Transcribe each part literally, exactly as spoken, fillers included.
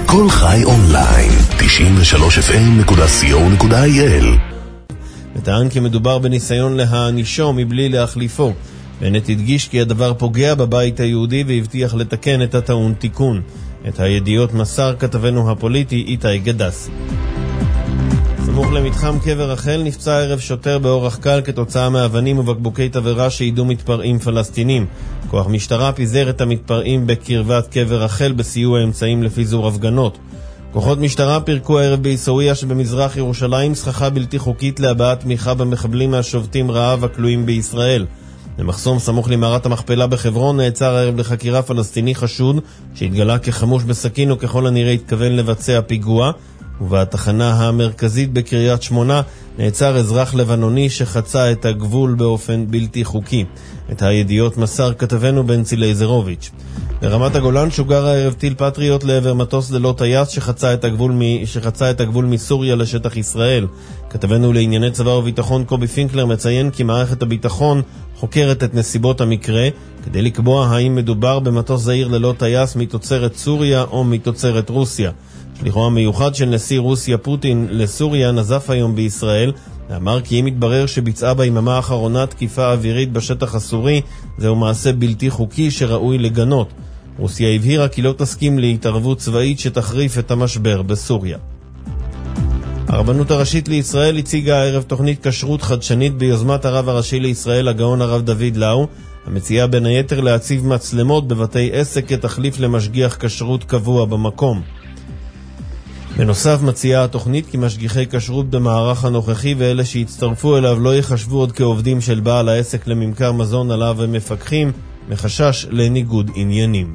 כל חי אונליין, תשעים ושלוש אף אם נקודה סי או נקודה איי אל. וטען כי מדובר בניסיון להענישו מבלי להחליפו. בנט הדגיש כי הדבר פוגע בבית היהודי והבטיח לתקן את הטעון תיקון. את הידיעות מסר כתבנו הפוליטי איתי גדס. סמוך למתחם קבר רחל נפצע ערב שוטר באורח קל כתוצאה מאבנים ובקבוקי תבערה שעידו מתפרעים פלסטינים. כוח משטרה פיזר את המתפרעים בקרבת קבר רחל בסיוע אמצעים לפיזור הפגנות. כוחות משטרה פירקו הערב בעיסאוויה שבמזרח ירושלים סככה בלתי חוקית להבעת תמיכה במחבלים מהשובתים רעב הכלואים בישראל. למחסום סמוך למערת המכפלה בחברון נעצר הערב לחקירה פלסטיני חשוד שהתגלה כחמוש בסכין וככל הנראה התכוון לבצע פיגוע. ובתחנה המרכזית בקריית שמונה נעצר אזרח לבנוני שחצה את הגבול באופן בלתי חוקי. את הידיעות מסר כתבנו בנצי לייזרוביץ'. ברמת הגולן שוגר הערב טיל פטריוט לעבר מטוס ללא טייס שחצה את הגבול, מ... שחצה את הגבול מסוריה לשטח ישראל. כתבנו לענייני צבא וביטחון קובי פינקלר מציין כי מערכת הביטחון חוקרת את נסיבות המקרה כדי לקבוע האם מדובר במטוס זעיר ללא טייס מתוצרת סוריה או מתוצרת רוסיה. שליחו המיוחד של נשיא רוסיה פוטין לסוריה נזף היום בישראל ואמר כי אם מתברר שביצעה ביממה האחרונה תקיפה אווירית בשטח הסורי זהו מעשה בלתי חוקי שראוי לגנות. רוסיה הבהירה כי לא תסכים להתערבות צבאית שתחריף את המשבר בסוריה. הרבנות הראשית לישראל הציגה הערב תוכנית כשרות חדשנית ביוזמת הרב הראשי לישראל הגאון הרב דוד לאו, המציעה בין היתר להציב מצלמות בבתי עסק כתחליף למשגיח כשרות קבוע במקום. בנוסף מציעה התוכנית כי משגיחי כשרות במערך הנוכחי ואלה שהצטרפו אליו לא יחשבו עוד כעובדים של בעל העסק לממכר מזון עליו הם מפקחים, מחשש לניגוד עניינים.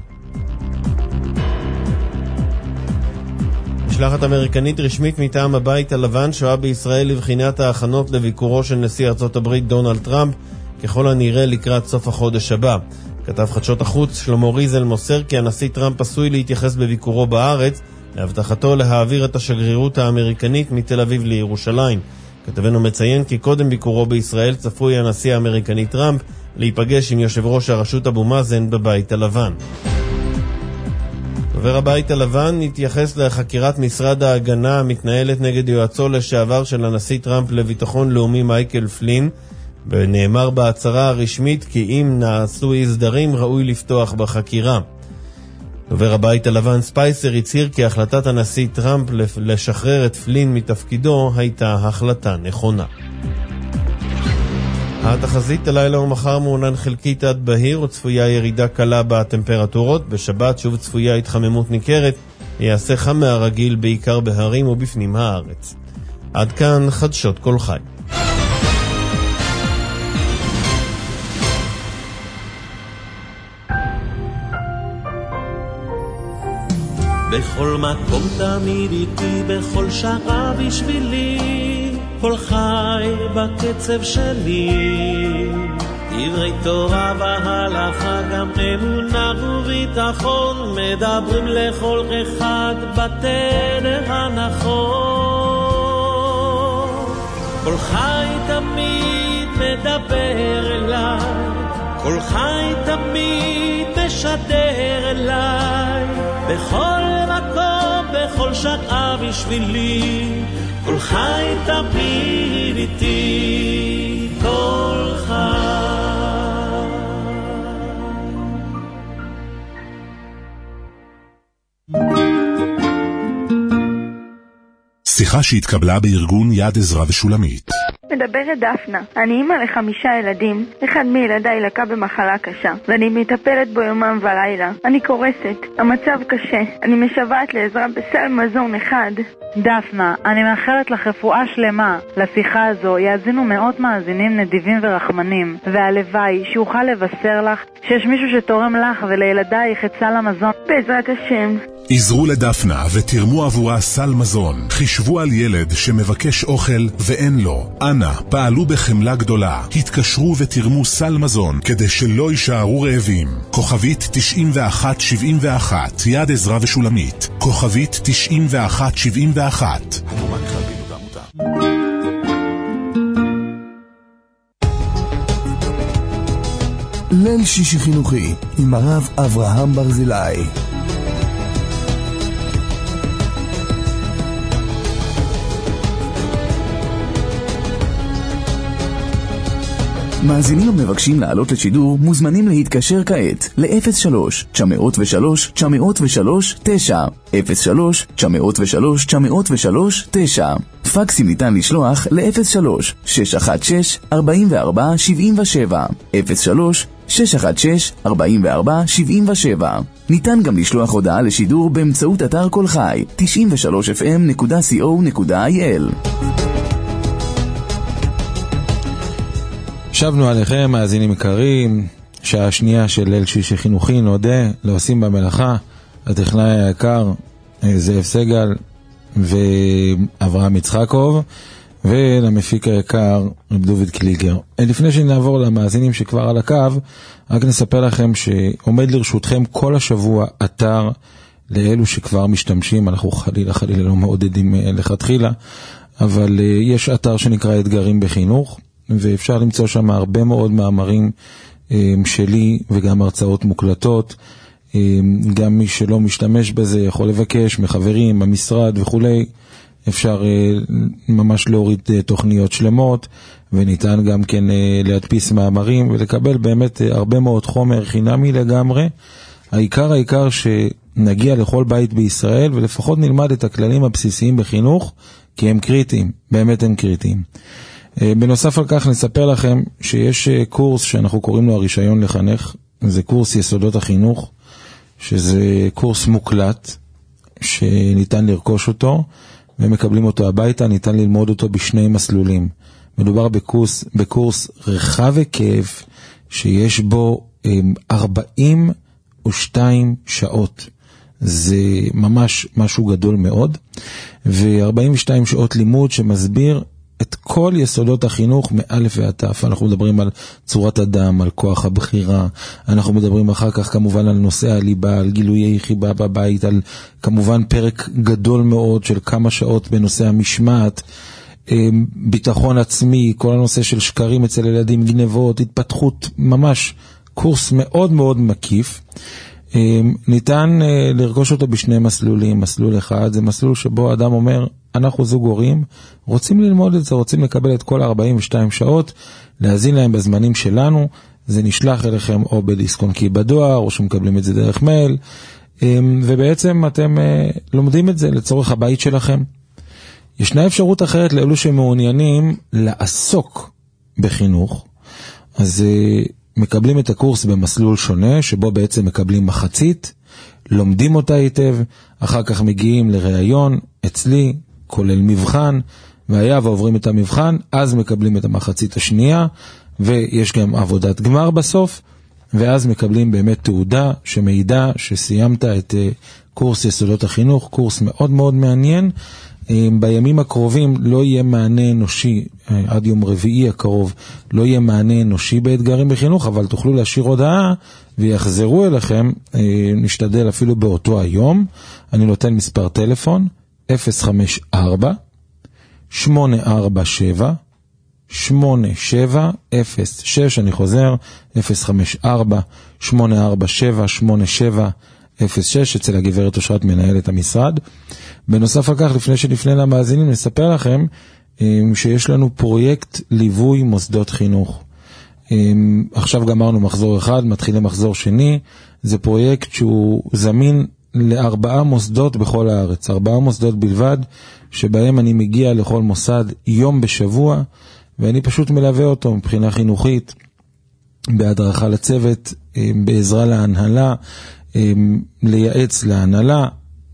משלחת אמריקנית רשמית מטעם הבית הלבן שואה בישראל לבחינת ההכנות לביקורו של נשיא ארצות הברית דונלד טראמפ ככל הנראה לקראת סוף החודש הבא. כתב חדשות החוץ שלמה ריזל מוסר כי הנשיא טראמפ עשוי להתייחס בביקורו בארץ להבטחתו להעביר את השגרירות האמריקנית מתל אביב לירושלים. כתבנו מציין כי קודם ביקורו בישראל צפוי הנשיא האמריקני טראמפ להיפגש עם יושב ראש הרשות אבו מאזן בבית הלבן. דובר הבית הלבן התייחס לחקירת משרד ההגנה המתנהלת נגד יועצו לשעבר של הנשיא טראמפ לביטחון לאומי מייקל פלין, ונאמר בהצהרה הרשמית כי אם נעשו הסדרים ראוי לפתוח בחקירה. דובר הבית הלבן ספייסר הצהיר כי החלטת הנשיא טראמפ לשחרר את פלין מתפקידו הייתה החלטה נכונה. התחזית הלילה ומחר מעונן חלקית עד בהיר וצפויה ירידה קלה בטמפרטורות. בשבת שוב צפויה התחממות ניכרת, יעשה חם מהרגיל בעיקר בהרים ובפנים הארץ. עד כאן חדשות כל חי. בכל מקום תמיד איתי, בכל שעה בשבילי, כל חי בקצב שלי. דברי תורה והלכה, גם אמונה וביטחון, מדברים לכל אחד בתדר הנכון. כל חי תמיד מדבר אליי, כל חי תמיד משדר אליי, בכל מקום, בכל שעה בשבילי, כל חי תמיד איתי, כל חי. שיחה שהתקבלה בארגון יד עזרא ושולמית. מדברת דפנה. אני אימא לחמישה ילדים. אחד מילדיי לקה במחלה קשה, ואני מטפלת בו יומם ולילה. אני קורסת. המצב קשה. אני משוועת לעזרה בסל מזון אחד. דפנה, אני מאחלת לך רפואה שלמה. לשיחה הזו יאזינו מאות מאזינים נדיבים ורחמנים, והלוואי שיוכל לבשר לך שיש מישהו שתורם לך ולילדייך את סל המזון. בעזרת השם. עזרו לדפנה ותרמו עבורה סל מזון. חישבו על ילד שמבקש אוכל ואין לו. אנא, פעלו בחמלה גדולה. התקשרו ותרמו סל מזון כדי שלא יישארו רעבים. כוכבית תשעים ואחת שבעים ואחת, יד עזרא ושולמית. כוכבית תשעים ואחת שבעים ואחת. התרומה נכלל פעילות העמותה. ליל שישי חינוכי עם הרב אברהם ברזילי. מאזינים המבקשים לעלות לשידור מוזמנים להתקשר כעת ל-אפס שלוש תשע אפס שלוש תשע אפס שלוש תשע אפס שלוש תשע אפס שלוש תשע אפס שלוש תשע. פקסים ניתן לשלוח ל-אפס שלוש שש אחת שש ארבע ארבע שבע שבע אפס שלוש שש אחת שש ארבע ארבע שבע שבע. ניתן גם לשלוח הודעה לשידור באמצעות אתר כל חי תשעים ושלוש אף אם נקודה סי או נקודה איי אל. שבנו עליכם, מאזינים יקרים, שעה שנייה של ליל שישי חינוכי, נודה לעושים במלאכה, הטכנאי היקר זאב סגל ואברהם יצחקוב, ולמפיק היקר דוד קליגר. לפני שנעבור למאזינים שכבר על הקו, רק נספר לכם שעומד לרשותכם כל השבוע אתר לאלו שכבר משתמשים, אנחנו חלילה חלילה לא מעודדים לכתחילה, אבל יש אתר שנקרא אתגרים בחינוך, ואפשר למצוא שם הרבה מאוד מאמרים שלי וגם הרצאות מוקלטות. גם מי שלא משתמש בזה יכול לבקש מחברים, המשרד וכולי. אפשר ממש להוריד תוכניות שלמות, וניתן גם כן להדפיס מאמרים ולקבל באמת הרבה מאוד חומר חינמי לגמרי. העיקר העיקר שנגיע לכל בית בישראל ולפחות נלמד את הכללים הבסיסיים בחינוך, כי הם קריטיים, באמת הם קריטיים. בנוסף על כך נספר לכם שיש קורס שאנחנו קוראים לו הרישיון לחנך, זה קורס יסודות החינוך, שזה קורס מוקלט שניתן לרכוש אותו ומקבלים אותו הביתה, ניתן ללמוד אותו בשני מסלולים. מדובר בקורס, בקורס רחב היקף שיש בו ארבעים ושתיים שעות. זה ממש משהו גדול מאוד, ו-ארבעים ושתיים שעות לימוד שמסביר את כל יסודות החינוך מאלף ועד תף. אנחנו מדברים על צורת אדם, על כוח הבחירה, אנחנו מדברים אחר כך כמובן על נושא הליבה, על גילויי חיבה בבית, על כמובן פרק גדול מאוד של כמה שעות בנושא המשמעת, ביטחון עצמי, כל הנושא של שקרים אצל ילדים, גנבות, התפתחות, ממש קורס מאוד מאוד מקיף. ניתן לרכוש אותו בשני מסלולים. מסלול אחד זה מסלול שבו אדם אומר, אנחנו זוג הורים, רוצים ללמוד את זה, רוצים לקבל את כל ארבעים ושתיים שעות, להזין להם בזמנים שלנו, זה נשלח אליכם או בדיסק-און-קי בדואר, או שמקבלים את זה דרך מייל, ובעצם אתם לומדים את זה לצורך הבית שלכם. ישנה אפשרות אחרת לאלו שמעוניינים לעסוק בחינוך, אז מקבלים את הקורס במסלול שונה, שבו בעצם מקבלים מחצית, לומדים אותה היטב, אחר כך מגיעים לראיון אצלי, כולל מבחן, והיה ועוברים את המבחן, אז מקבלים את המחצית השנייה, ויש גם עבודת גמר בסוף, ואז מקבלים באמת תעודה שמעידה שסיימת את קורס יסודות החינוך, קורס מאוד מאוד מעניין. בימים הקרובים לא יהיה מענה אנושי, עד יום רביעי הקרוב, לא יהיה מענה אנושי באתגרים בחינוך, אבל תוכלו להשאיר הודעה ויחזרו אליכם, נשתדל אפילו באותו היום. אני נותן מספר טלפון, אפס חמש ארבע שמונה ארבע שבע שמונה שבע אפס שש, אני חוזר, אפס חמש ארבע שמונה ארבע שבע שמונה שבע אפס שש, אצל הגברת אושרת מנהלת המשרד. בנוסף על כך, לפני שנפנה למאזינים, נספר לכם שיש לנו פרויקט ליווי מוסדות חינוך. עכשיו גמרנו מחזור אחד, מתחילים מחזור שני. זה פרויקט שהוא זמין לארבעה מוסדות בכל הארץ, ארבעה מוסדות בלבד, שבהם אני מגיע לכל מוסד יום בשבוע, ואני פשוט מלווה אותו מבחינה חינוכית, בהדרכה לצוות, בעזרה להנהלה, לייעץ להנהלה,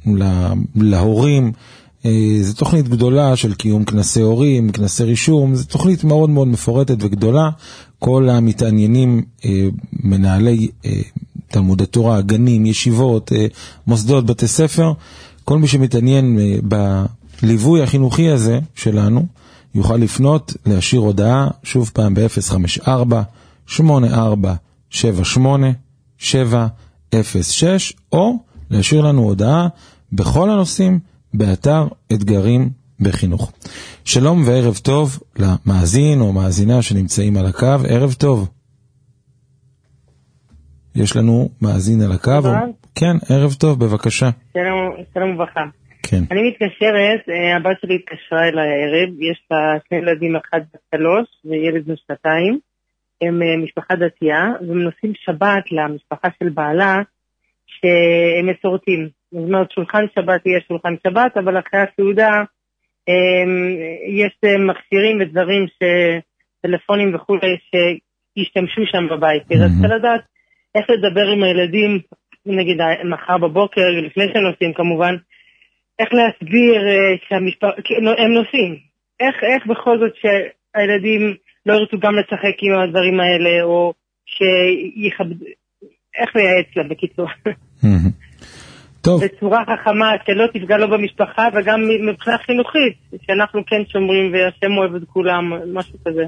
להורים. זו תוכנית גדולה של קיום כנסי הורים, כנסי רישום, זו תוכנית מאוד מאוד מפורטת וגדולה. כל המתעניינים, מנהלי תלמוד התורה, גנים, ישיבות, מוסדות, בתי ספר, כל מי שמתעניין בליווי החינוכי הזה שלנו, יוכל לפנות, להשאיר הודעה, שוב פעם ב-אפס חמש ארבע שמונה ארבע שבע שמונה שבע אפס שש, או להשאיר לנו הודעה בכל הנושאים באתר אתגרים בחינוך. שלום וערב טוב למאזין או מאזינה שנמצאים על הקו. ערב טוב. יש לנו מאזין על הקו. או... כן, ערב טוב, בבקשה. שלום, שלום וברכה. כן. אני מתקשרת, הבת שלי התקשרה אליי הערב, יש לה שני ילדים, אחד בת שלוש וילד בן שנתיים. הם משפחה דתייה, והם נוסעים שבת למשפחה של בעלה, שהם מסורתים. זאת אומרת, שולחן שבת יהיה שולחן שבת, אבל אחרי הסעודה יש מכשירים ודברים, טלפונים וכולי, שישתמשו שם בבית. אז צריך לדעת איך לדבר עם הילדים, נגיד מחר בבוקר, לפני שהם נוסעים כמובן, איך להסביר שהם נוסעים. איך, איך בכל זאת שהילדים לא ירצו גם לשחק עם הדברים האלה, או שיכבד... איך לייעץ לה בקיצור. טוב. בצורה חכמה, שלא תפגע לו במשפחה, וגם מבחינה חינוכית, שאנחנו כן שומרים והשם אוהב את כולם, משהו כזה.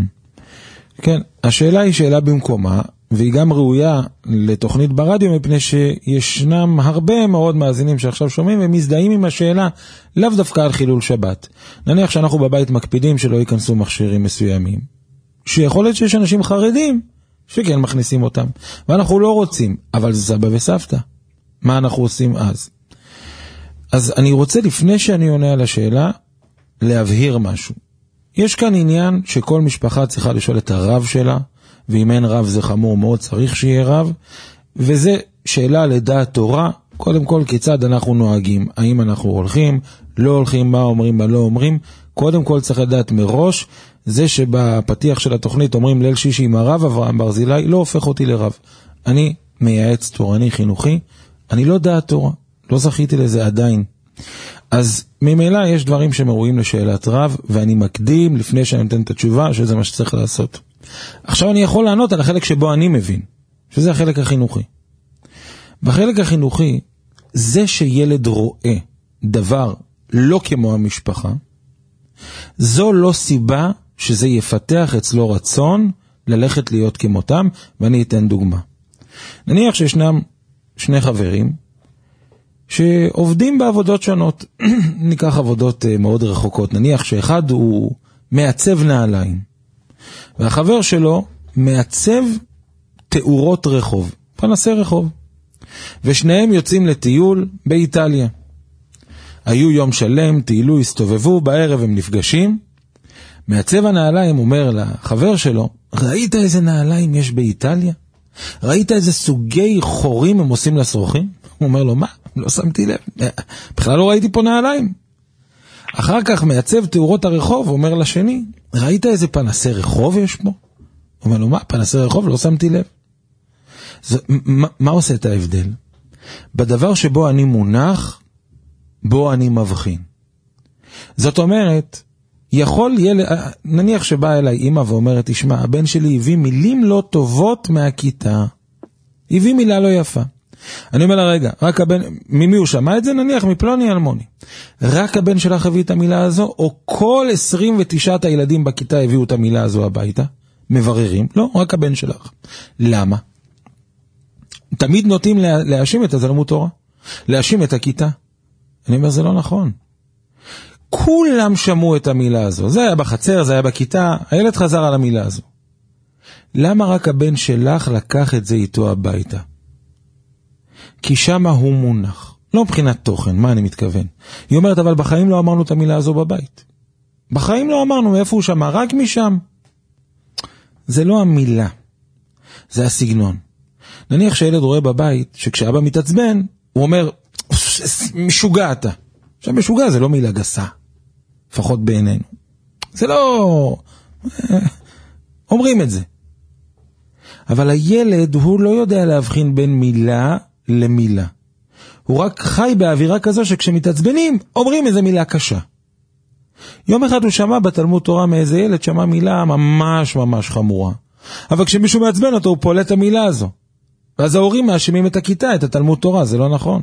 כן, השאלה היא שאלה במקומה, והיא גם ראויה לתוכנית ברדיו, מפני שישנם הרבה מאוד מאזינים שעכשיו שומעים ומזדהים עם השאלה, לאו דווקא על חילול שבת. נניח שאנחנו בבית מקפידים שלא ייכנסו מכשירים מסוימים, שיכול להיות שיש אנשים חרדים שכן מכניסים אותם, ואנחנו לא רוצים, אבל זה סבא וסבתא. מה אנחנו עושים אז? אז אני רוצה, לפני שאני עונה על השאלה, להבהיר משהו. יש כאן עניין שכל משפחה צריכה לשאול את הרב שלה, ואם אין רב זה חמור מאוד, צריך שיהיה רב, וזה שאלה לדעת תורה, קודם כל כיצד אנחנו נוהגים, האם אנחנו הולכים, לא הולכים, מה אומרים, מה לא אומרים, קודם כל צריך לדעת מראש, זה שבפתיח של התוכנית אומרים ליל שישי עם הרב אברהם ברזילי, לא הופך אותי לרב. אני מייעץ תורני חינוכי, אני לא דעת תורה, לא זכיתי לזה עדיין. אז ממילא יש דברים שמרואים לשאלת רב, ואני מקדים לפני שאני נותן את התשובה, שזה מה שצריך לעשות. עכשיו אני יכול לענות על החלק שבו אני מבין, שזה החלק החינוכי. בחלק החינוכי, זה שילד רואה דבר לא כמו המשפחה, זו לא סיבה שזה יפתח אצלו רצון ללכת להיות כמותם, ואני אתן דוגמה. נניח שישנם שני חברים שעובדים בעבודות שונות, ניקח עבודות מאוד רחוקות, נניח שאחד הוא מעצב נעליים, והחבר שלו מעצב תאורות רחוב, פנסי רחוב, ושניהם יוצאים לטיול באיטליה. היו יום שלם, טיילו, הסתובבו, בערב הם נפגשים, מעצב הנעליים אומר לחבר שלו, ראית איזה נעליים יש באיטליה? ראית איזה סוגי חורים הם עושים לסרוכים? הוא אומר לו, מה? לא שמתי לב, בכלל לא ראיתי פה נעליים. אחר כך מעצב תאורות הרחוב, אומר לשני, ראית איזה פנסי רחוב יש פה? הוא אומר לו, מה? פנסי רחוב? לא שמתי לב. זה, מה, מה עושה את ההבדל? בדבר שבו אני מונח, בו אני מבחין. זאת אומרת, יכול ילד, נניח שבא אליי אמא ואומרת, תשמע, הבן שלי הביא מילים לא טובות מהכיתה. הביא מילה לא יפה. אני אומר לה, רגע, רק הבן, ממי הוא שמע את זה? נניח מפלוני אלמוני. רק הבן שלך הביא את המילה הזו, או כל עשרים ותשעת הילדים בכיתה הביאו את המילה הזו הביתה? מבררים? לא, רק הבן שלך. למה? תמיד נוטים להאשים את הזלמות תורה. להאשים את הכיתה. אני אומר, זה לא נכון. כולם שמעו את המילה הזו. זה היה בחצר, זה היה בכיתה, הילד חזר על המילה הזו. למה רק הבן שלך לקח את זה איתו הביתה? כי שמה הוא מונח. לא מבחינת תוכן, מה אני מתכוון? היא אומרת, אבל בחיים לא אמרנו את המילה הזו בבית. בחיים לא אמרנו, מאיפה הוא שמע? רק משם. זה לא המילה. זה הסגנון. נניח שהילד רואה בבית, שכשאבא מתעצבן, הוא אומר, משוגע אתה. עכשיו משוגע זה לא מילה גסה. לפחות בעינינו. זה לא... אומרים את זה. אבל הילד הוא לא יודע להבחין בין מילה למילה. הוא רק חי באווירה כזו שכשמתעצבנים אומרים איזה מילה קשה. יום אחד הוא שמע בתלמוד תורה מאיזה ילד שמע מילה ממש ממש חמורה. אבל כשמישהו מעצבן אותו הוא פולט את המילה הזו. ואז ההורים מאשימים את הכיתה, את התלמוד תורה, זה לא נכון.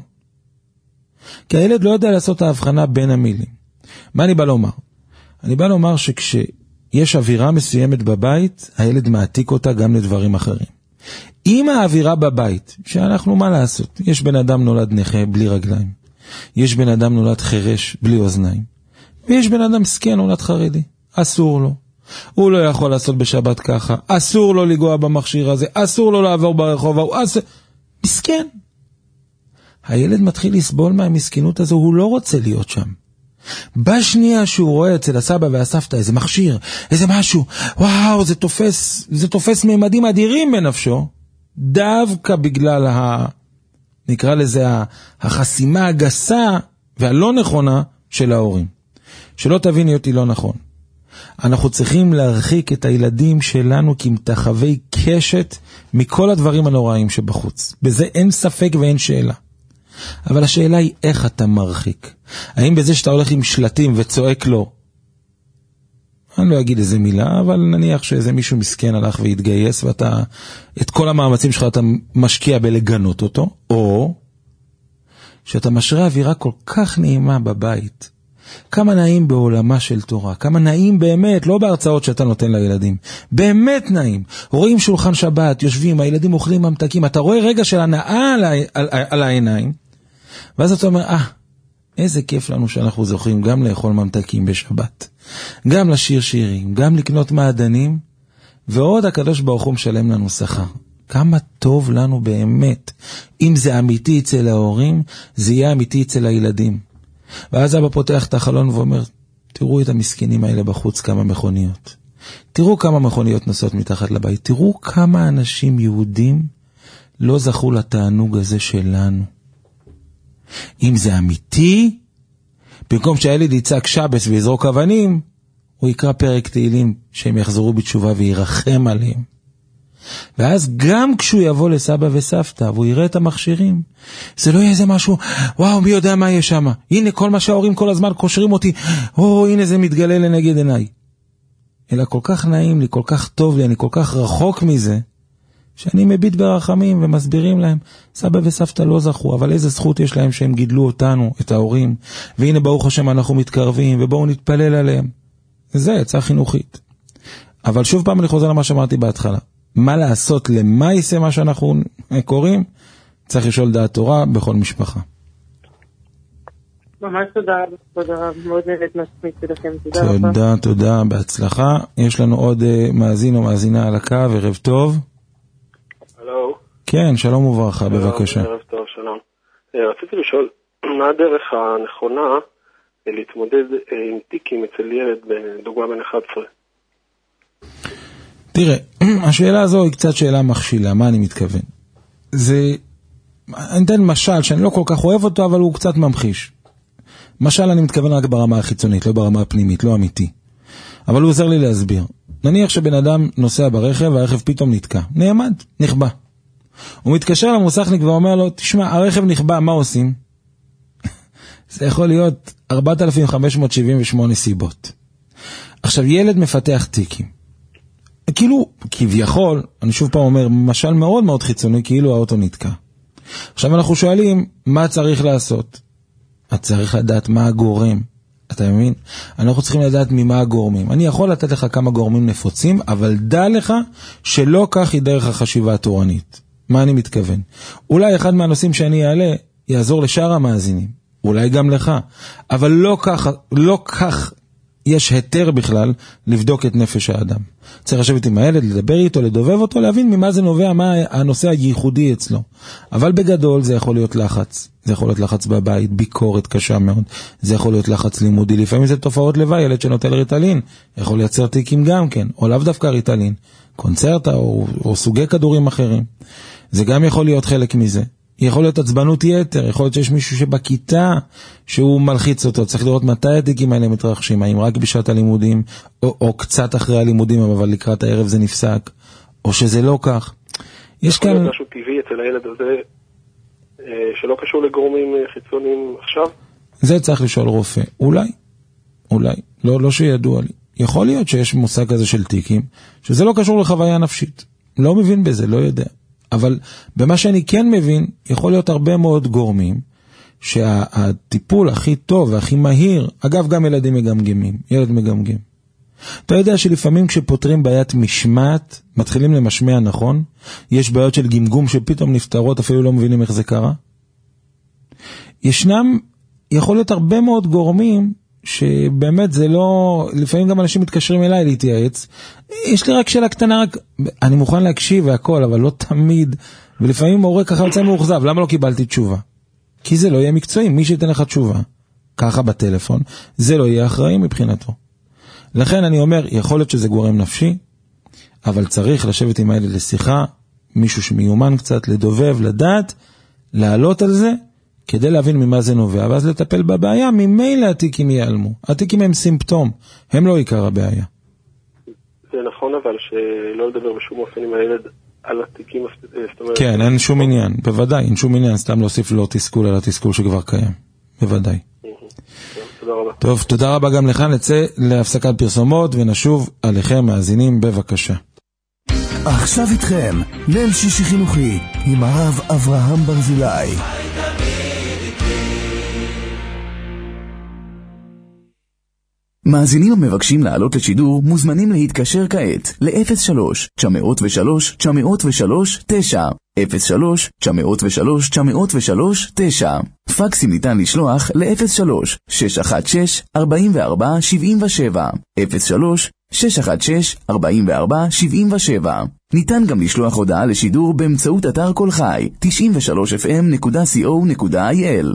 כי הילד לא יודע לעשות ההבחנה בין המילים. מה אני בא לומר? אני בא לומר שכשיש אווירה מסוימת בבית, הילד מעתיק אותה גם לדברים אחרים. אם האווירה בבית, שאנחנו מה לעשות? יש בן אדם נולד נכה בלי רגליים. יש בן אדם נולד חרש בלי אוזניים. ויש בן אדם סקן נולד חרדי. אסור לו. הוא לא יכול לעשות בשבת ככה. אסור לו לגוע במכשיר הזה. אסור לו לעבור ברחוב. הוא אסור... מסכן. הילד מתחיל לסבול מהמסכנות הזו, הוא לא רוצה להיות שם. בשנייה שהוא רואה אצל הסבא והסבתא איזה מכשיר, איזה משהו, וואו, זה תופס, זה תופס ממדים אדירים בנפשו, דווקא בגלל ה... נקרא לזה החסימה הגסה והלא נכונה של ההורים. שלא תביני אותי לא נכון. אנחנו צריכים להרחיק את הילדים שלנו כמתחווי קשת מכל הדברים הנוראים שבחוץ. בזה אין ספק ואין שאלה. אבל השאלה היא איך אתה מרחיק. האם בזה שאתה הולך עם שלטים וצועק לו, אני לא אגיד איזה מילה, אבל נניח שאיזה מישהו מסכן הלך והתגייס, ואתה, את כל המאמצים שלך אתה משקיע בלגנות אותו, או שאתה משרה אווירה כל כך נעימה בבית, כמה נעים בעולמה של תורה, כמה נעים באמת, לא בהרצאות שאתה נותן לילדים, באמת נעים, רואים שולחן שבת, יושבים, הילדים אוכלים ממתקים, אתה רואה רגע של הנאה על, על, על העיניים, ואז אתה אומר, אה, איזה כיף לנו שאנחנו זוכים גם לאכול ממתקים בשבת, גם לשיר שירים, גם לקנות מעדנים, ועוד הקדוש ברוך הוא משלם לנו שכר. כמה טוב לנו באמת. אם זה אמיתי אצל ההורים, זה יהיה אמיתי אצל הילדים. ואז אבא פותח את החלון ואומר, תראו את המסכנים האלה בחוץ, כמה מכוניות. תראו כמה מכוניות נוסעות מתחת לבית. תראו כמה אנשים יהודים לא זכו לתענוג הזה שלנו. אם זה אמיתי, במקום שהילד יצעק שבס ויזרוק אבנים, הוא יקרא פרק תהילים שהם יחזרו בתשובה וירחם עליהם. ואז גם כשהוא יבוא לסבא וסבתא והוא יראה את המכשירים, זה לא יהיה איזה משהו, וואו, מי יודע מה יש שם, הנה כל מה שההורים כל הזמן קושרים אותי, או הנה זה מתגלה לנגד עיניי. אלא כל כך נעים לי, כל כך טוב לי, אני כל כך רחוק מזה, שאני מביט ברחמים ומסבירים להם, סבא וסבתא לא זכו, אבל איזה זכות יש להם שהם גידלו אותנו, את ההורים, והנה ברוך השם אנחנו מתקרבים, ובואו נתפלל עליהם. זה יצא חינוכית. אבל שוב פעם אני חוזר למה שאמרתי בהתחלה. מה לעשות, למה יישא מה שאנחנו קוראים? צריך לשאול דעת תורה בכל משפחה. ממש תודה, תודה רב, מאוד נהנית מספיק שלכם, תודה רבה. תודה, תודה, בהצלחה. יש לנו עוד מאזין או מאזינה על הקו, ערב טוב. הלו. כן, שלום וברכה, בבקשה. ערב טוב, שלום. רציתי לשאול, מה הדרך הנכונה להתמודד עם טיקים אצל ילד, בדוגמה בן אחת עשרה? תראה, השאלה הזו היא קצת שאלה מכשילה, מה אני מתכוון? זה, אני אתן משל שאני לא כל כך אוהב אותו, אבל הוא קצת ממחיש. משל אני מתכוון רק ברמה החיצונית, לא ברמה הפנימית, לא אמיתי. אבל הוא עוזר לי להסביר. נניח שבן אדם נוסע ברכב, והרכב פתאום נתקע. נעמד, נכבה. הוא מתקשר למוסכניק ואומר לו, תשמע, הרכב נכבה, מה עושים? זה יכול להיות ארבעת אלפים חמש מאות שבעים ושמונה סיבות. עכשיו, ילד מפתח טיקים. כאילו, כביכול, אני שוב פעם אומר, משל מאוד מאוד חיצוני, כאילו האוטו נתקע. עכשיו אנחנו שואלים, מה צריך לעשות? אתה צריך לדעת מה הגורם. אתה מבין? אנחנו צריכים לדעת ממה הגורמים. אני יכול לתת לך כמה גורמים נפוצים, אבל דע לך שלא כך היא דרך החשיבה התורנית. מה אני מתכוון? אולי אחד מהנושאים שאני אעלה, יעזור לשאר המאזינים. אולי גם לך. אבל לא כך, לא כך יש היתר בכלל לבדוק את נפש האדם. צריך לשבת עם הילד, לדבר איתו, לדובב אותו, להבין ממה זה נובע, מה הנושא הייחודי אצלו. אבל בגדול זה יכול להיות לחץ. זה יכול להיות לחץ בבית, ביקורת קשה מאוד. זה יכול להיות לחץ לימודי. לפעמים זה תופעות לוואי, ילד שנוטל ריטלין. יכול לייצר טיקים גם כן, או לאו דווקא ריטלין. קונצרטה או, או סוגי כדורים אחרים. זה גם יכול להיות חלק מזה. יכול להיות עצבנות יתר, יכול להיות שיש מישהו שבכיתה שהוא מלחיץ אותו, צריך לראות מתי הטיקים האלה מתרחשים, האם רק בשעת הלימודים, או, או קצת אחרי הלימודים, אבל לקראת הערב זה נפסק, או שזה לא כך. יש כאן... כאן... משהו טבעי אצל הילד הזה, שלא קשור לגורמים חיצוניים עכשיו? זה צריך לשאול רופא. אולי, אולי, לא, לא שידוע לי. יכול להיות שיש מושג כזה של טיקים, שזה לא קשור לחוויה נפשית. לא מבין בזה, לא יודע. אבל במה שאני כן מבין, יכול להיות הרבה מאוד גורמים, שהטיפול הכי טוב והכי מהיר, אגב גם ילדים מגמגמים, ילד מגמגם. אתה יודע שלפעמים כשפותרים בעיית משמעת, מתחילים למשמע נכון, יש בעיות של גמגום שפתאום נפתרות, אפילו לא מבינים איך זה קרה. ישנם, יכול להיות הרבה מאוד גורמים, שבאמת זה לא, לפעמים גם אנשים מתקשרים אליי להתייעץ, יש לי רק שאלה קטנה, רק, אני מוכן להקשיב והכל, אבל לא תמיד, ולפעמים מורה ככה יוצא מאוכזב, למה לא קיבלתי תשובה? כי זה לא יהיה מקצועי, מי שייתן לך תשובה, ככה בטלפון, זה לא יהיה אחראי מבחינתו. לכן אני אומר, יכול להיות שזה גורם נפשי, אבל צריך לשבת עם הילד לשיחה, מישהו שמיומן קצת, לדובב, לדעת, לעלות על זה, כדי להבין ממה זה נובע, ואז לטפל בבעיה, ממילא התיקים ייעלמו. התיקים הם סימפטום, הם לא עיקר הבעיה. זה נכון, אבל שלא לדבר בשום אופן עם הילד על התיקים, זאת אומרת... כן, אין שום עניין, בוודאי, אין שום עניין, סתם להוסיף לו תסכול על התסכול שכבר קיים, בוודאי. תודה רבה. טוב, תודה רבה גם לך, נצא להפסקת פרסומות ונשוב עליכם מאזינים, בבקשה. עכשיו איתכם, ליל שישי חינוכי, עם הרב אברהם ברזילי. מאזינים המבקשים לעלות לשידור מוזמנים להתקשר כעת ל-אפס שלוש תשע אפס שלוש תשע אפס שלוש תשע אפס שלוש תשע אפס שלוש תשע אפס שלוש תשע. פקסים ניתן לשלוח ל-אפס שלוש שש אחת שש ארבע ארבע שבע שבע אפס שלוש שש אחת שש ארבע ארבע שבע שבע. ניתן גם לשלוח הודעה לשידור באמצעות אתר כל חי תשעים ושלוש אף אם נקודה סי או נקודה איי אל.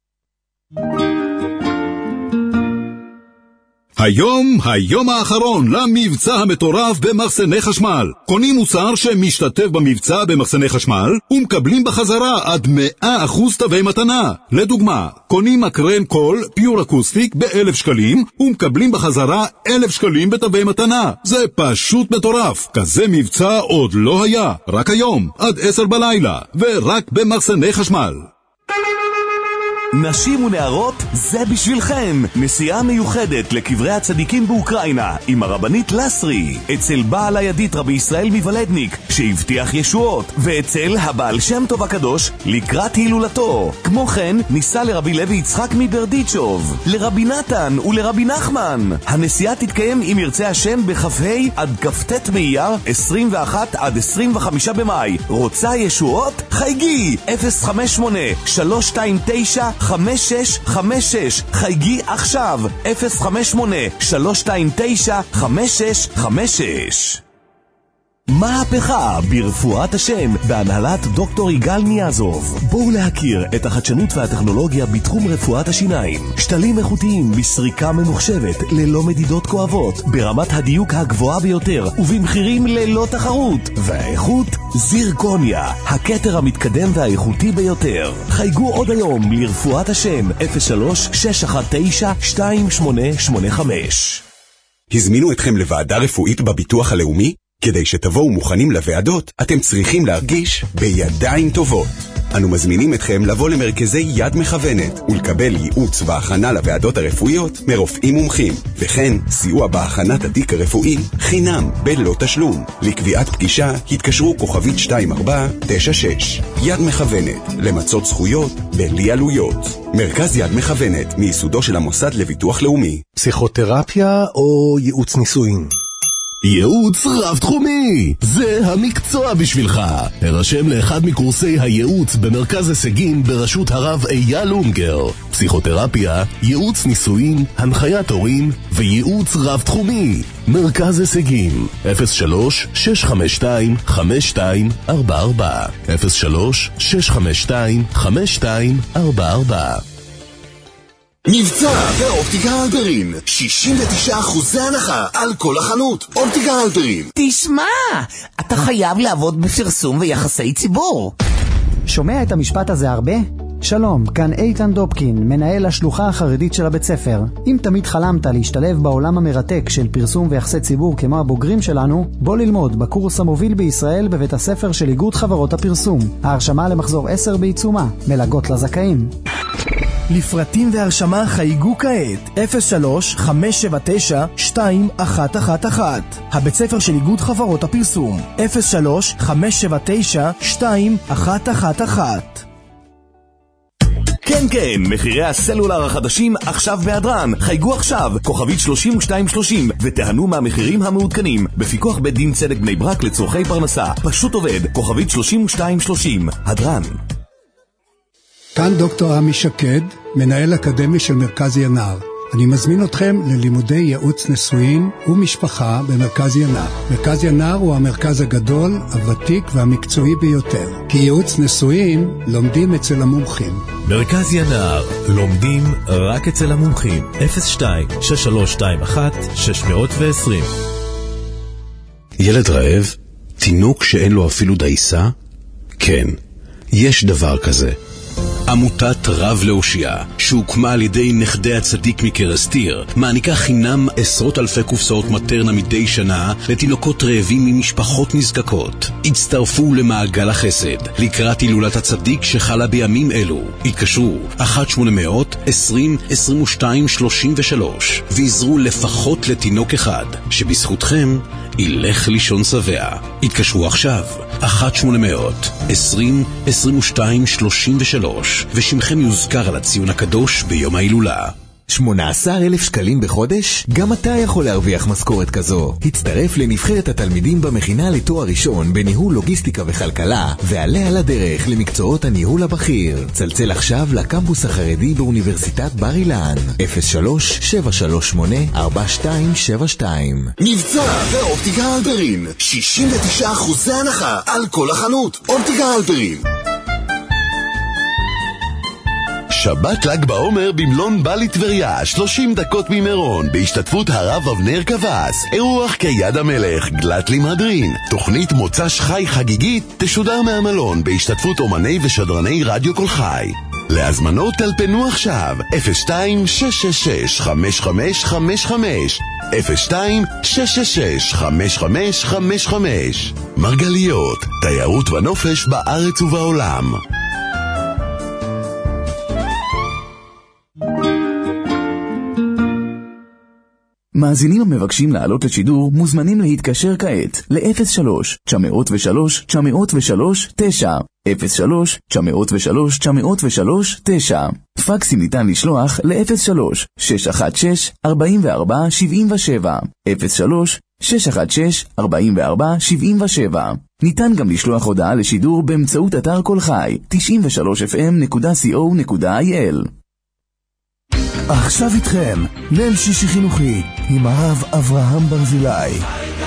היום, היום האחרון למבצע המטורף במחסני חשמל. קונים מוצר שמשתתף במבצע במחסני חשמל ומקבלים בחזרה עד מאה אחוז תווי מתנה. לדוגמה, קונים מקרן קול פיור אקוסטיק באלף שקלים ומקבלים בחזרה אלף שקלים בתווי מתנה. זה פשוט מטורף. כזה מבצע עוד לא היה. רק היום, עד עשר בלילה, ורק במחסני חשמל. נשים ונערות, זה בשבילכם. נסיעה מיוחדת לקברי הצדיקים באוקראינה עם הרבנית לסרי, אצל בעל הידית רבי ישראל מבלדניק שהבטיח ישועות, ואצל הבעל שם טוב הקדוש לקראת הילולתו. כמו כן, ניסה לרבי לוי יצחק מברדיצ'וב, לרבי נתן ולרבי נחמן. הנסיעה תתקיים אם ירצה השם בכ"ה עד כ"ט באייר עשרים ואחת עד עשרים וחמישה במאי. רוצה ישועות? חייגי אפס חמש שמונה שלוש שתיים תשע חמש שש חמש שש. חייגי עכשיו אפס חמש שמונה שלוש שתיים תשע חמש שש חמש שש. מהפכה ברפואת השם בהנהלת דוקטור יגאל ניאזוב. בואו להכיר את החדשנות והטכנולוגיה בתחום רפואת השיניים. שתלים איכותיים בסריקה ממוחשבת ללא מדידות כואבות, ברמת הדיוק הגבוהה ביותר ובמחירים ללא תחרות. והאיכות זירקוניה, הכתר המתקדם והאיכותי ביותר. חייגו עוד היום לרפואת השם אפס שלוש שש אחת תשע שתיים שמונה שמונה חמש. הזמינו אתכם לוועדה רפואית בביטוח הלאומי? כדי שתבואו מוכנים לוועדות, אתם צריכים להרגיש בידיים טובות. אנו מזמינים אתכם לבוא למרכזי יד מכוונת ולקבל ייעוץ והכנה לוועדות הרפואיות מרופאים מומחים, וכן סיוע בהכנת התיק הרפואי חינם בלא תשלום. לקביעת פגישה התקשרו כוכבית שתיים ארבע תשע שש. יד מכוונת, למצות זכויות בלי עלויות. מרכז יד מכוונת, מיסודו של המוסד לביטוח לאומי. פסיכותרפיה או ייעוץ נישואין? ייעוץ רב תחומי, זה המקצוע בשבילך. הרשם לאחד מקורסי הייעוץ במרכז הישגים בראשות הרב אייל אונגר. פסיכותרפיה, ייעוץ נישואין, הנחיית הורים וייעוץ רב תחומי. מרכז הישגים אפס שלוש שש חמש שתיים חמש שתיים ארבע ארבע אפס שלוש שש חמש שתיים חמש שתיים ארבע ארבע. מבצע באופטיקה הלפרין, שישים ותשעה אחוזי הנחה על כל החנות. אופטיקה הלפרין. תשמע, אתה חייב לעבוד בפרסום ויחסי ציבור. שומע את המשפט הזה הרבה? שלום, כאן איתן דופקין, מנהל השלוחה החרדית של הבית ספר. אם תמיד חלמת להשתלב בעולם המרתק של פרסום ויחסי ציבור כמו הבוגרים שלנו, בוא ללמוד בקורס המוביל בישראל בבית הספר של איגוד חברות הפרסום. ההרשמה למחזור עשר בעיצומה, מלגות לזכאים. לפרטים והרשמה חייגו כעת אפס שלוש חמש שבע תשע שתיים אחת אחת אחת. הבית ספר של איגוד חברות הפרסום אפס שלוש חמש שבע תשע שתיים אחת אחת אחת. כן כן, מחירי הסלולר החדשים עכשיו בהדרן. חייגו עכשיו, כוכבית שלושים ושתיים שלושים, ותהנו מהמחירים המעודכנים. בפיקוח בית דין צדק בני ברק לצורכי פרנסה. פשוט עובד, כוכבית שלושים ושתיים שלושים. הדרן. כאן דוקטור עמי שקד, מנהל אקדמי של מרכז ינר. אני מזמין אתכם ללימודי ייעוץ נישואין ומשפחה במרכז ינר. מרכז ינר הוא המרכז הגדול, הוותיק והמקצועי ביותר. כי ייעוץ נישואין לומדים אצל המומחים. מרכז ינר, לומדים רק אצל המומחים. אפס שתיים שש שלוש שתיים אחת שש עשרים. ילד רעב? תינוק שאין לו אפילו דייסה? כן, יש דבר כזה. עמותת רב להושיע, שהוקמה על ידי נכדי הצדיק מקרסטיר, מעניקה חינם עשרות אלפי קופסאות מטרנה מדי שנה לתינוקות רעבים ממשפחות נזקקות. הצטרפו למעגל החסד לקראת הילולת הצדיק שחלה בימים אלו. התקשרו אחת שמונה מאות עשרים עשרים ושתיים שלושים ושלוש ועזרו לפחות לתינוק אחד שבזכותכם ילך לישון שבע. התקשרו עכשיו אחת שמונה מאות עשרים עשרים ושתיים שלושים ושלוש ושמכם יוזכר על הציון הקדוש ביום ההילולה. שמונה עשר אלף שקלים בחודש? גם אתה יכול להרוויח משכורת כזו. הצטרף לנבחרת התלמידים במכינה לתואר ראשון בניהול לוגיסטיקה וכלכלה, ועלה על הדרך למקצועות הניהול הבכיר. צלצל עכשיו לקמפוס החרדי באוניברסיטת בר אילן. אפס שלוש שבע שלוש שמונה ארבע שתיים שבע שתיים. מבצע באופטיקה הלפרין, שישים ותשעה אחוז הנחה על כל החנות. אופטיקה הלפרין. שבת ל"ג בעומר במלון בלי טבריה, שלושים דקות ממירון, בהשתתפות הרב אבנר קבס. אירוח כיד המלך, גלת לימהדרין. תוכנית מוצ"ש חי חגיגית תשודר מהמלון בהשתתפות אומני ושדרני רדיו כל חי. להזמנות טלפנו עכשיו אפס שתיים שש שש שש חמש חמש חמש חמש אפס שתיים שש שש שש חמש חמש חמש חמש. מרגליות, תיירות ונופש בארץ ובעולם. מאזינים המבקשים לעלות לשידור מוזמנים להתקשר כעת ל-אפס שלוש תשע אפס שלוש תשע אפס שלוש תשע אפס שלוש תשע אפס שלוש תשע אפס שלוש תשע. פקסים ניתן לשלוח ל-אפס שלוש שש אחת שש ארבע ארבע שבע שבע אפס שלוש שש אחת שש ארבע ארבע שבע שבע. ניתן גם לשלוח הודעה לשידור באמצעות אתר כל חי תשעים ושלוש אף אם נקודה סי או נקודה איי אל. עכשיו איתכם, ליל שישי חינוכי עם הרב אברהם ברזילי.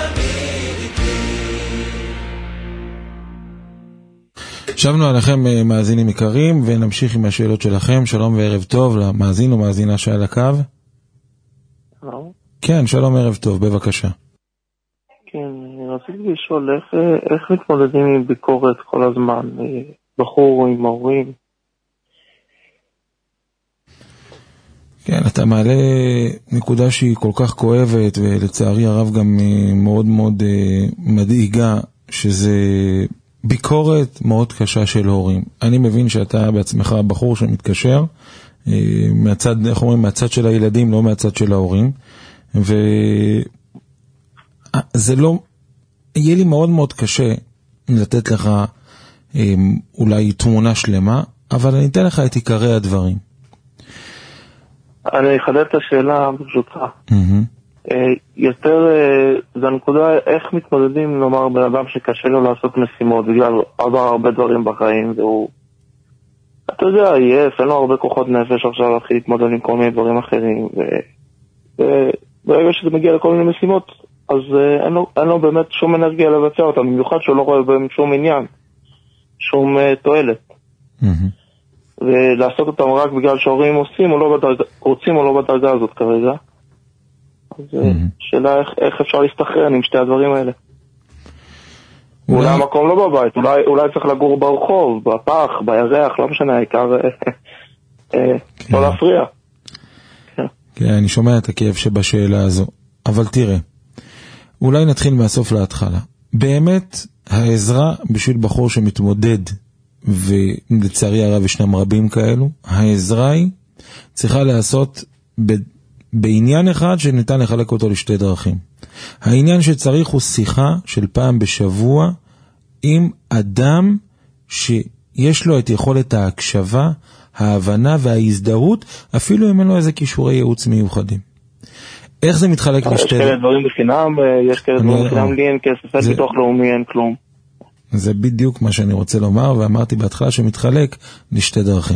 שבנו עליכם מאזינים יקרים ונמשיך עם השאלות שלכם. שלום וערב טוב למאזין ומאזינה שעל הקו. שלום. כן, שלום ערב טוב, בבקשה. כן, רציתי לשאול איך, איך מתמודדים עם ביקורת כל הזמן, בחור עם ההורים. כן, אתה מעלה נקודה שהיא כל כך כואבת ולצערי הרב גם מאוד מאוד מדאיגה, שזה ביקורת מאוד קשה של הורים. אני מבין שאתה בעצמך בחור שמתקשר מהצד, איך אומרים, מהצד של הילדים, לא מהצד של ההורים, וזה לא, יהיה לי מאוד מאוד קשה לתת לך אולי תמונה שלמה, אבל אני אתן לך את עיקרי הדברים. אני אחדד את השאלה ברשותך. יותר, זו הנקודה איך מתמודדים, לומר, בן אדם שקשה לו לעשות משימות בגלל עבר הרבה דברים בחיים, והוא, אתה יודע, יף, אין לו הרבה כוחות נפש עכשיו להתחיל להתמודד עם כל מיני דברים אחרים, וברגע שזה מגיע לכל מיני משימות, אז אין לו, אין לו באמת שום אנרגיה לבצע אותם, במיוחד שהוא לא רואה בהם שום עניין, שום תועלת. ולעשות אותם רק בגלל שההורים עושים או לא בדרגה, רוצים או לא בדרגה הזאת כרגע. אז שאלה איך, איך אפשר להסתחרר עם שתי הדברים האלה. אולי המקום לא בבית, אולי, אולי צריך לגור ברחוב, בפח, בירח, לא משנה, העיקר לא להפריע. כן, אני שומע את הכאב שבשאלה הזו, אבל תראה, אולי נתחיל מהסוף להתחלה. באמת, העזרה בשביל בחור שמתמודד, ולצערי הרב ישנם רבים כאלו, העזרה היא צריכה לעשות ב, בעניין אחד שניתן לחלק אותו לשתי דרכים. העניין שצריך הוא שיחה של פעם בשבוע עם אדם שיש לו את יכולת ההקשבה, ההבנה וההזדהות, אפילו אם אין לו איזה קישורי ייעוץ מיוחדים. איך זה מתחלק לשתי... יש כאלה דברים בחינם, יש כאלה דברים בחינם, לי אין כסף, אין ביטוח לאומי, אין כלום. זה בדיוק מה שאני רוצה לומר, ואמרתי בהתחלה שמתחלק לשתי דרכים.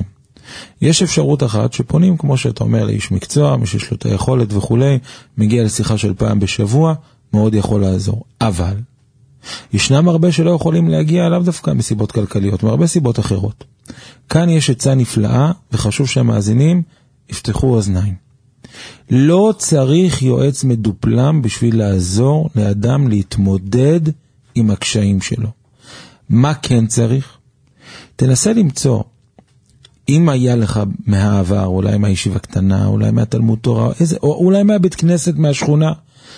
יש אפשרות אחת שפונים, כמו שאתה אומר, לאיש מקצוע, מי שיש לו את היכולת וכולי, מגיע לשיחה של פעם בשבוע, מאוד יכול לעזור. אבל, ישנם הרבה שלא יכולים להגיע עליו דווקא מסיבות כלכליות, מהרבה סיבות אחרות. כאן יש עצה נפלאה, וחשוב שהמאזינים יפתחו אוזניים. לא צריך יועץ מדופלם בשביל לעזור לאדם להתמודד עם הקשיים שלו. מה כן צריך? תנסה למצוא, אם היה לך מהעבר, אולי מהישיבה קטנה, אולי מהתלמוד תורה, איזה, או אולי מהבית כנסת, מהשכונה,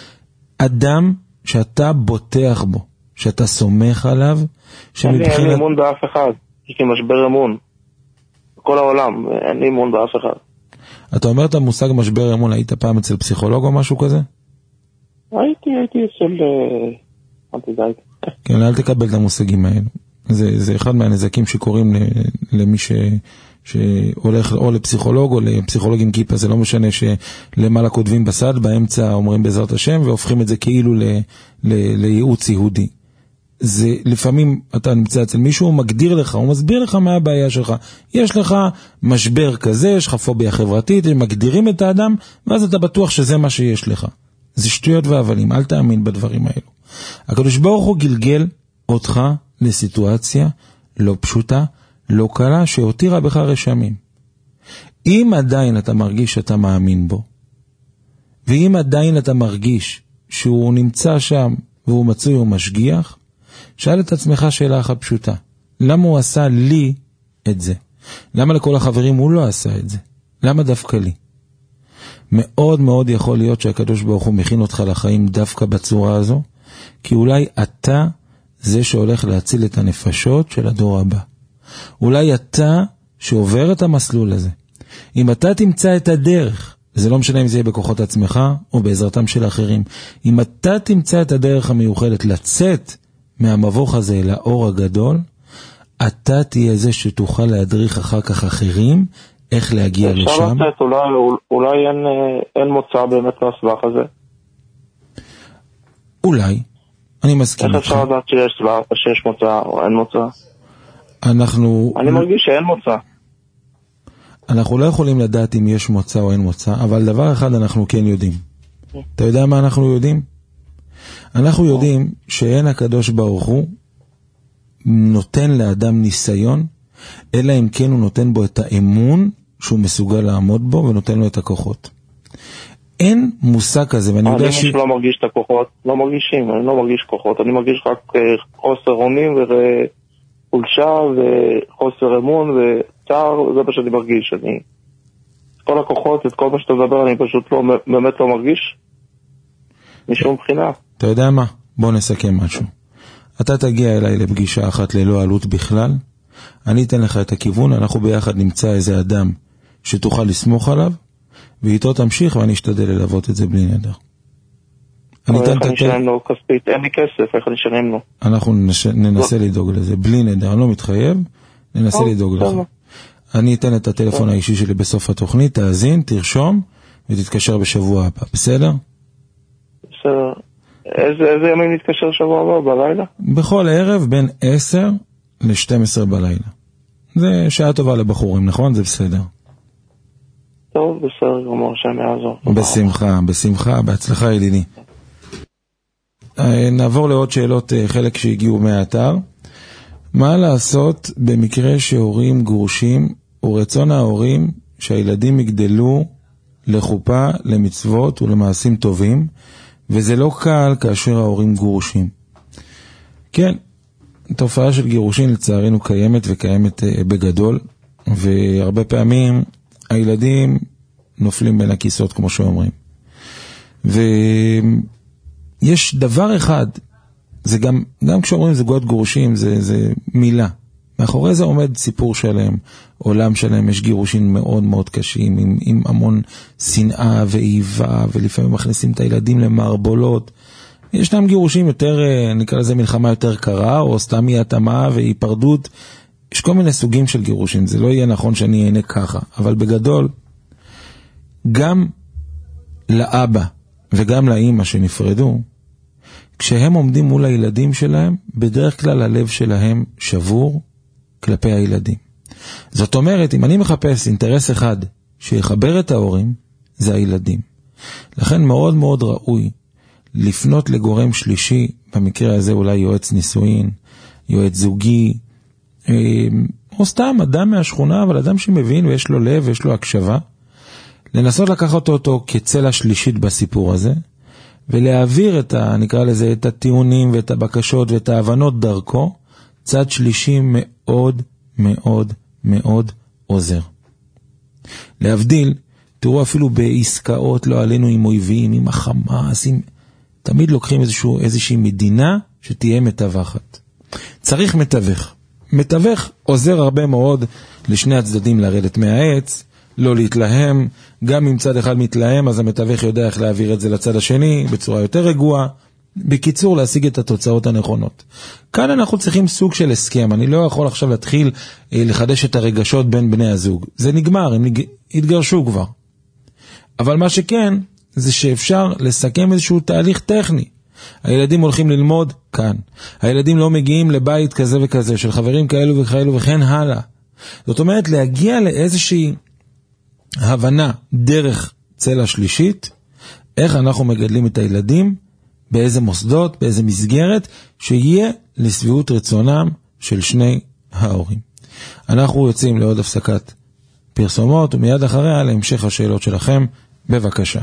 אדם שאתה בוטח בו, שאתה סומך עליו, שמבחינת... אין לי אמון באף אחד, יש לי משבר אמון. בכל העולם, אין לי אמון באף אחד. אתה אומר את המושג משבר אמון, היית פעם אצל פסיכולוג או משהו כזה? הייתי, הייתי אצל... אל תדעת. כן, אל תקבל את המושגים האלו. זה, זה אחד מהנזקים שקורים למי ש... שהולך או לפסיכולוג או לפסיכולוג עם כיפה, זה לא משנה שלמעלה כותבים בסד, באמצע אומרים בעזרת השם, והופכים את זה כאילו ל, ל, לייעוץ יהודי. זה לפעמים אתה נמצא אצל מישהו, הוא מגדיר לך, הוא מסביר לך מה הבעיה שלך. יש לך משבר כזה, יש לך פוביה חברתית, הם מגדירים את האדם, ואז אתה בטוח שזה מה שיש לך. זה שטויות והבלים, אל תאמין בדברים האלו. הקדוש ברוך הוא גלגל אותך לסיטואציה לא פשוטה, לא קלה, שהותירה בך רשמים. אם עדיין אתה מרגיש שאתה מאמין בו, ואם עדיין אתה מרגיש שהוא נמצא שם והוא מצוי ומשגיח, שאל את עצמך שאלה אחת פשוטה. למה הוא עשה לי את זה? למה לכל החברים הוא לא עשה את זה? למה דווקא לי? מאוד מאוד יכול להיות שהקדוש ברוך הוא מכין אותך לחיים דווקא בצורה הזו, כי אולי אתה זה שהולך להציל את הנפשות של הדור הבא. אולי אתה שעובר את המסלול הזה. אם אתה תמצא את הדרך, זה לא משנה אם זה יהיה בכוחות עצמך או בעזרתם של אחרים, אם אתה תמצא את הדרך המיוחדת לצאת מהמבוך הזה אל האור הגדול, אתה תהיה זה שתוכל להדריך אחר כך אחרים איך להגיע לשם. אפשר לצאת, אולי, אולי אין, אין מוצא באמת מהסבך הזה. אולי, אני מסכים. איך אפשר לדעת שיש סבך, שיש מוצא או אין מוצא? אנחנו... אני מרגיש שאין מוצא. אנחנו לא יכולים לדעת אם יש מוצא או אין מוצא, אבל דבר אחד אנחנו כן יודעים. אתה יודע מה אנחנו יודעים? אנחנו יודעים שאין הקדוש ברוך הוא נותן לאדם ניסיון, אלא אם כן הוא נותן בו את האמון שהוא מסוגל לעמוד בו ונותן לו את הכוחות. אין מושג כזה, ואני יודע ש... אני לא מרגיש את הכוחות, לא מרגישים, אני לא מרגיש כוחות, אני מרגיש רק חוסר אונים וחולשה וחוסר אמון וצער, זה מה שאני מרגיש. אני... כל הכוחות, את כל מה שאתה מדבר, אני פשוט לא, באמת לא מרגיש משום בחינה. אתה יודע מה? בוא נסכם משהו. אתה תגיע אליי לפגישה אחת ללא עלות בכלל, אני אתן לך את הכיוון, אנחנו ביחד נמצא איזה אדם שתוכל לסמוך עליו, ואיתו תמשיך ואני אשתדל ללוות את זה בלי נדר. איך אני אשלם לו כספית? אין לי כסף, איך אני אשלם לו? אנחנו ננסה לדאוג לזה, בלי נדר, אני לא מתחייב, ננסה לדאוג לך. אני אתן את הטלפון האישי שלי בסוף התוכנית, תאזין, תרשום, ותתקשר בשבוע הבא, בסדר? בסדר. איזה ימים נתקשר שבוע הבא, בלילה? בכל ערב בין עשר ל-שתים עשרה בלילה. זה שעה טובה לבחורים, נכון? זה בסדר. טוב, בסדר, גמור, שאני אעזור. בשמחה, בשמחה, בהצלחה ידידי. נעבור לעוד שאלות, חלק שהגיעו מהאתר. מה לעשות במקרה שהורים גרושים, ורצון ההורים שהילדים יגדלו לחופה, למצוות ולמעשים טובים, וזה לא קל כאשר ההורים גרושים. כן, תופעה של גירושין לצערנו קיימת וקיימת בגדול, והרבה פעמים הילדים נופלים בין הכיסות כמו שאומרים. ויש דבר אחד, זה גם, גם כשאומרים זוגות גרושים, זה, זה מילה. מאחורי זה עומד סיפור שלם, עולם שלם, יש גירושין מאוד מאוד קשים, עם, עם המון שנאה ואיבה, ולפעמים מכניסים את הילדים למערבולות. ישנם גירושים יותר, נקרא לזה מלחמה יותר קרה, או סתם אי התאמה והיפרדות. יש כל מיני סוגים של גירושים, זה לא יהיה נכון שאני אענה ככה, אבל בגדול, גם לאבא וגם לאמא שנפרדו, כשהם עומדים מול הילדים שלהם, בדרך כלל הלב שלהם שבור כלפי הילדים. זאת אומרת, אם אני מחפש אינטרס אחד שיחבר את ההורים, זה הילדים. לכן מאוד מאוד ראוי לפנות לגורם שלישי, במקרה הזה אולי יועץ נישואין, יועץ זוגי, או סתם אדם מהשכונה, אבל אדם שמבין ויש לו לב ויש לו הקשבה, לנסות לקחת אותו כצלע שלישית בסיפור הזה, ולהעביר את ה, נקרא לזה, את הטיעונים ואת הבקשות ואת ההבנות דרכו, צד שלישי מאוד מאוד מאוד עוזר. להבדיל, תראו אפילו בעסקאות לא עלינו עם אויבים, עם החמאס, עם... תמיד לוקחים איזשהו, איזושהי מדינה שתהיה מתווכת. צריך מתווך. מתווך עוזר הרבה מאוד לשני הצדדים לרדת מהעץ, לא להתלהם, גם אם צד אחד מתלהם, אז המתווך יודע איך להעביר את זה לצד השני, בצורה יותר רגועה, בקיצור להשיג את התוצאות הנכונות. כאן אנחנו צריכים סוג של הסכם, אני לא יכול עכשיו להתחיל אה, לחדש את הרגשות בין בני הזוג, זה נגמר, הם נג... התגרשו כבר. אבל מה שכן, זה שאפשר לסכם איזשהו תהליך טכני. הילדים הולכים ללמוד כאן, הילדים לא מגיעים לבית כזה וכזה, של חברים כאלו וכאלו וכן הלאה. זאת אומרת, להגיע לאיזושהי הבנה דרך צלע שלישית, איך אנחנו מגדלים את הילדים, באיזה מוסדות, באיזה מסגרת, שיהיה לסביעות רצונם של שני ההורים. אנחנו יוצאים לעוד הפסקת פרסומות, ומיד אחריה להמשך השאלות שלכם, בבקשה.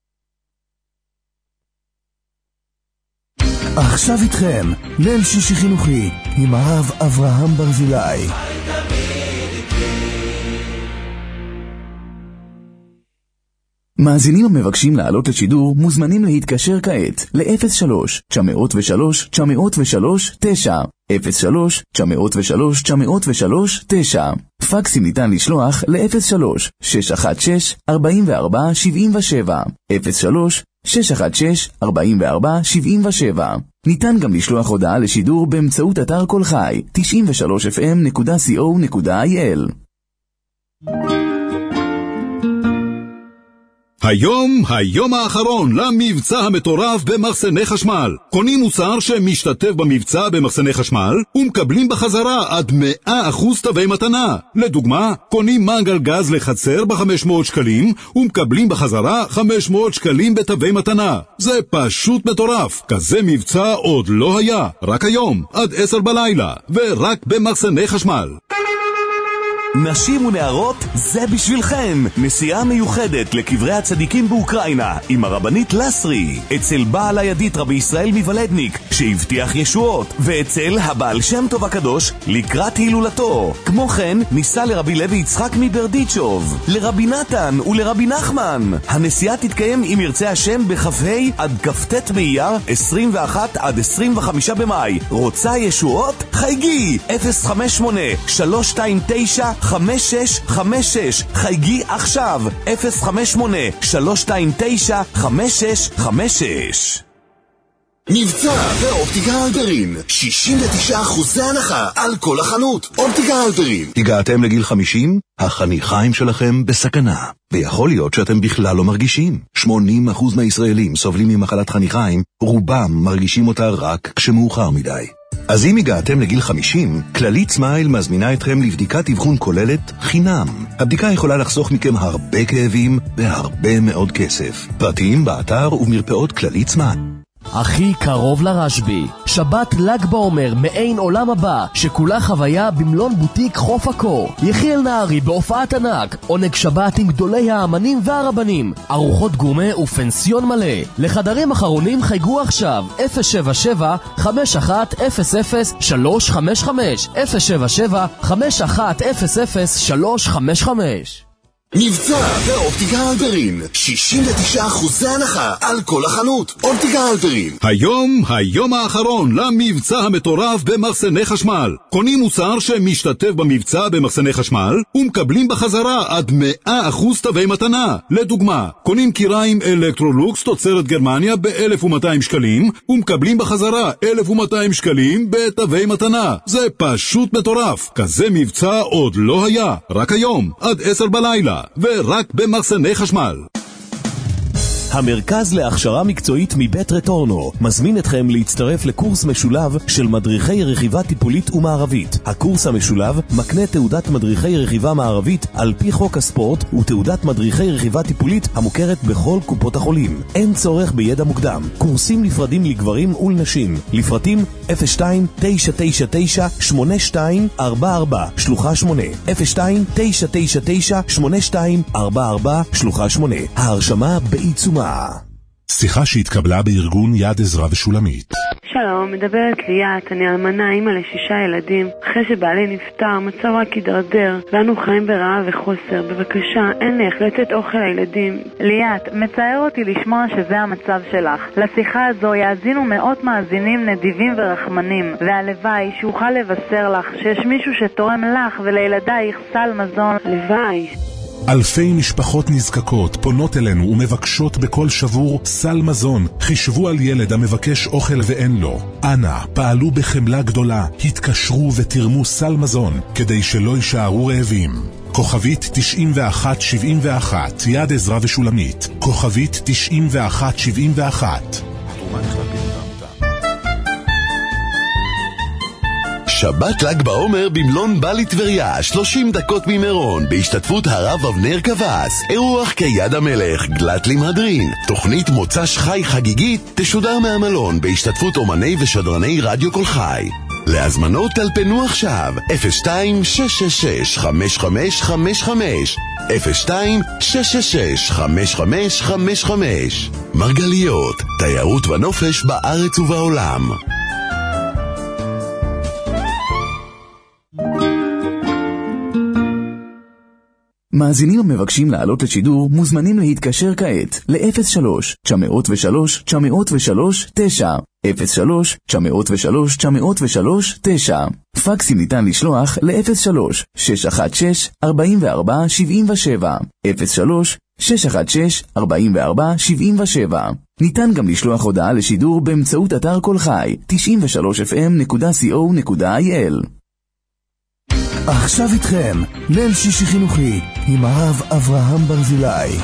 עכשיו איתכם, ליל שישי חינוכי, עם הרב אברהם ברזילי. מאזינים המבקשים לעלות לשידור מוזמנים להתקשר כעת ל-אפס שלוש תשע אפס שלוש תשע אפס שלוש תשע אפס שלוש תשע אפס שלוש תשע אפס שלוש תשע. פקסים ניתן לשלוח ל-אפס שלוש שש אחת שש ארבע ארבע שבע שבע אפס שלוש שש אחת שש ארבע ארבע שבע שבע. ניתן גם לשלוח הודעה לשידור באמצעות אתר כל חי תשעים ושלוש אף אם נקודה סי או נקודה איי אל. היום, היום האחרון למבצע המטורף במחסני חשמל. קונים מוצר שמשתתף במבצע במחסני חשמל ומקבלים בחזרה עד מאה אחוז תווי מתנה. לדוגמה, קונים מנגל גז לחצר ב-חמש מאות שקלים ומקבלים בחזרה חמש מאות שקלים בתווי מתנה. זה פשוט מטורף. כזה מבצע עוד לא היה. רק היום, עד עשר בלילה, ורק במחסני חשמל. נשים ונערות, זה בשבילכם. נסיעה מיוחדת לקברי הצדיקים באוקראינה עם הרבנית לסרי, אצל בעל הידית רבי ישראל מוולדניק שהבטיח ישועות, ואצל הבעל שם טוב הקדוש לקראת הילולתו. כמו כן, ניסה לרבי לוי יצחק מברדיצ'וב, לרבי נתן ולרבי נחמן. הנסיעה תתקיים אם ירצה השם בכ"ה עד כ"ט באייר עשרים ואחת עד עשרים וחמישה במאי. רוצה ישועות? חייגי אפס חמש שמונה שלוש שתיים תשע חמש שש חמש שש. חייגי עכשיו אפס חמש שמונה שלוש שתיים תשע חמש שש חמש שש. מבצע באופטיקה הלפרין, שישים ותשעה אחוזי הנחה על כל החנות. אופטיקה הלפרין. הגעתם לגיל חמישים? החניכיים שלכם בסכנה, ויכול להיות שאתם בכלל לא מרגישים. שמונים אחוז מהישראלים סובלים ממחלת חניכיים, רובם מרגישים אותה רק כשמאוחר מדי. אז אם הגעתם לגיל חמישים, כללית סמייל מזמינה אתכם לבדיקת אבחון כוללת חינם. הבדיקה יכולה לחסוך מכם הרבה כאבים והרבה מאוד כסף. פרטים באתר ומרפאות כללית סמייל. הכי קרוב לרשבי, שבת ל"ג בעומר מעין עולם הבא, שכולה חוויה במלון בוטיק חוף הקור. יחיאל נהרי בהופעת ענק, עונג שבת עם גדולי האמנים והרבנים, ארוחות גורמה ופנסיון מלא. לחדרים אחרונים חייגו עכשיו אפס שבע שבע חמש אחת אפס אפס שלוש חמש חמש אפס שבע שבע חמש אחת אפס אפס שלוש חמש חמש. מבצע באופטיקה הלפרין, שישים ותשעה אחוזי הנחה על כל החנות. אופטיקה הלפרין. היום, היום האחרון למבצע המטורף במחסני חשמל. קונים מוצר שמשתתף במבצע במחסני חשמל ומקבלים בחזרה עד מאה אחוז תווי מתנה. לדוגמה, קונים קיריים אלקטרולוקס תוצרת גרמניה ב-אלף ומאתיים שקלים ומקבלים בחזרה אלף ומאתיים שקלים בתווי מתנה. זה פשוט מטורף. כזה מבצע עוד לא היה. רק היום, עד עשר בלילה, ורק במחסני חשמל. המרכז להכשרה מקצועית מבית רטורנו מזמין אתכם להצטרף לקורס משולב של מדריכי רכיבה טיפולית ומערבית. הקורס המשולב מקנה תעודת מדריכי רכיבה מערבית על פי חוק הספורט ותעודת מדריכי רכיבה טיפולית המוכרת בכל קופות החולים. אין צורך בידע מוקדם. קורסים נפרדים לגברים ולנשים. לפרטים אפס שתיים תשע תשע תשע שמונה שתיים ארבע ארבע שלוחה שמונה אפס שתיים תשע תשע תשע שמונה שתיים ארבע ארבע שלוחה שמונה. ההרשמה בעיצומה. שיחה שהתקבלה בארגון יד עזרא ושולמית. שלום, מדברת ליאת, אני אלמנה, אימא לשישה ילדים. אחרי שבעלי נפטר, מצב רק הידרדר, ואנו חיים ברעב וחוסר. בבקשה, אין לי איך לתת אוכל לילדים. ליאת, מצער אותי לשמוע שזה המצב שלך. לשיחה הזו יאזינו מאות מאזינים נדיבים ורחמנים, והלוואי שאוכל לבשר לך שיש מישהו שתורם לך ולילדייך סל מזון. לוואי. אלפי משפחות נזקקות פונות אלינו ומבקשות בכל שבור סל מזון. חישבו על ילד המבקש אוכל ואין לו. אנא, פעלו בחמלה גדולה, התקשרו ותרמו סל מזון כדי שלא יישארו רעבים. כוכבית תשעים ואחת שבעים ואחת, יד עזרא ושולמית. כוכבית תשעים ואחת שבעים ואחת. שבת ל"ג בעומר במלון בלי טבריה, שלושים דקות ממירון, בהשתתפות הרב אבנר קבס. אירוח כיד המלך, גלת למהדרין. תוכנית מוצ"ש חי חגיגית תשודר מהמלון בהשתתפות אומני ושדרני רדיו כל חי. להזמנות טלפנו עכשיו אפס שתיים שש שש שש חמש חמש חמש חמש אפס שתיים שש שש שש חמש חמש חמש חמש. מרגליות, תיירות ונופש בארץ ובעולם. מאזינים המבקשים לעלות לשידור מוזמנים להתקשר כעת ל-אפס שלוש תשע אפס שלוש תשע אפס שלוש תשע אפס שלוש תשע אפס שלוש תשע אפס שלוש תשע. פקסים ניתן לשלוח ל-אפס שלוש שש אחת שש ארבע ארבע שבע שבע אפס שלוש שש אחת שש ארבע ארבע שבע שבע. ניתן גם לשלוח הודעה לשידור באמצעות אתר כל חי תשעים ושלוש אף אם נקודה קו נקודה איי אל. עכשיו איתכם, ליל שישי חינוכי עם הרב אברהם ברזילי.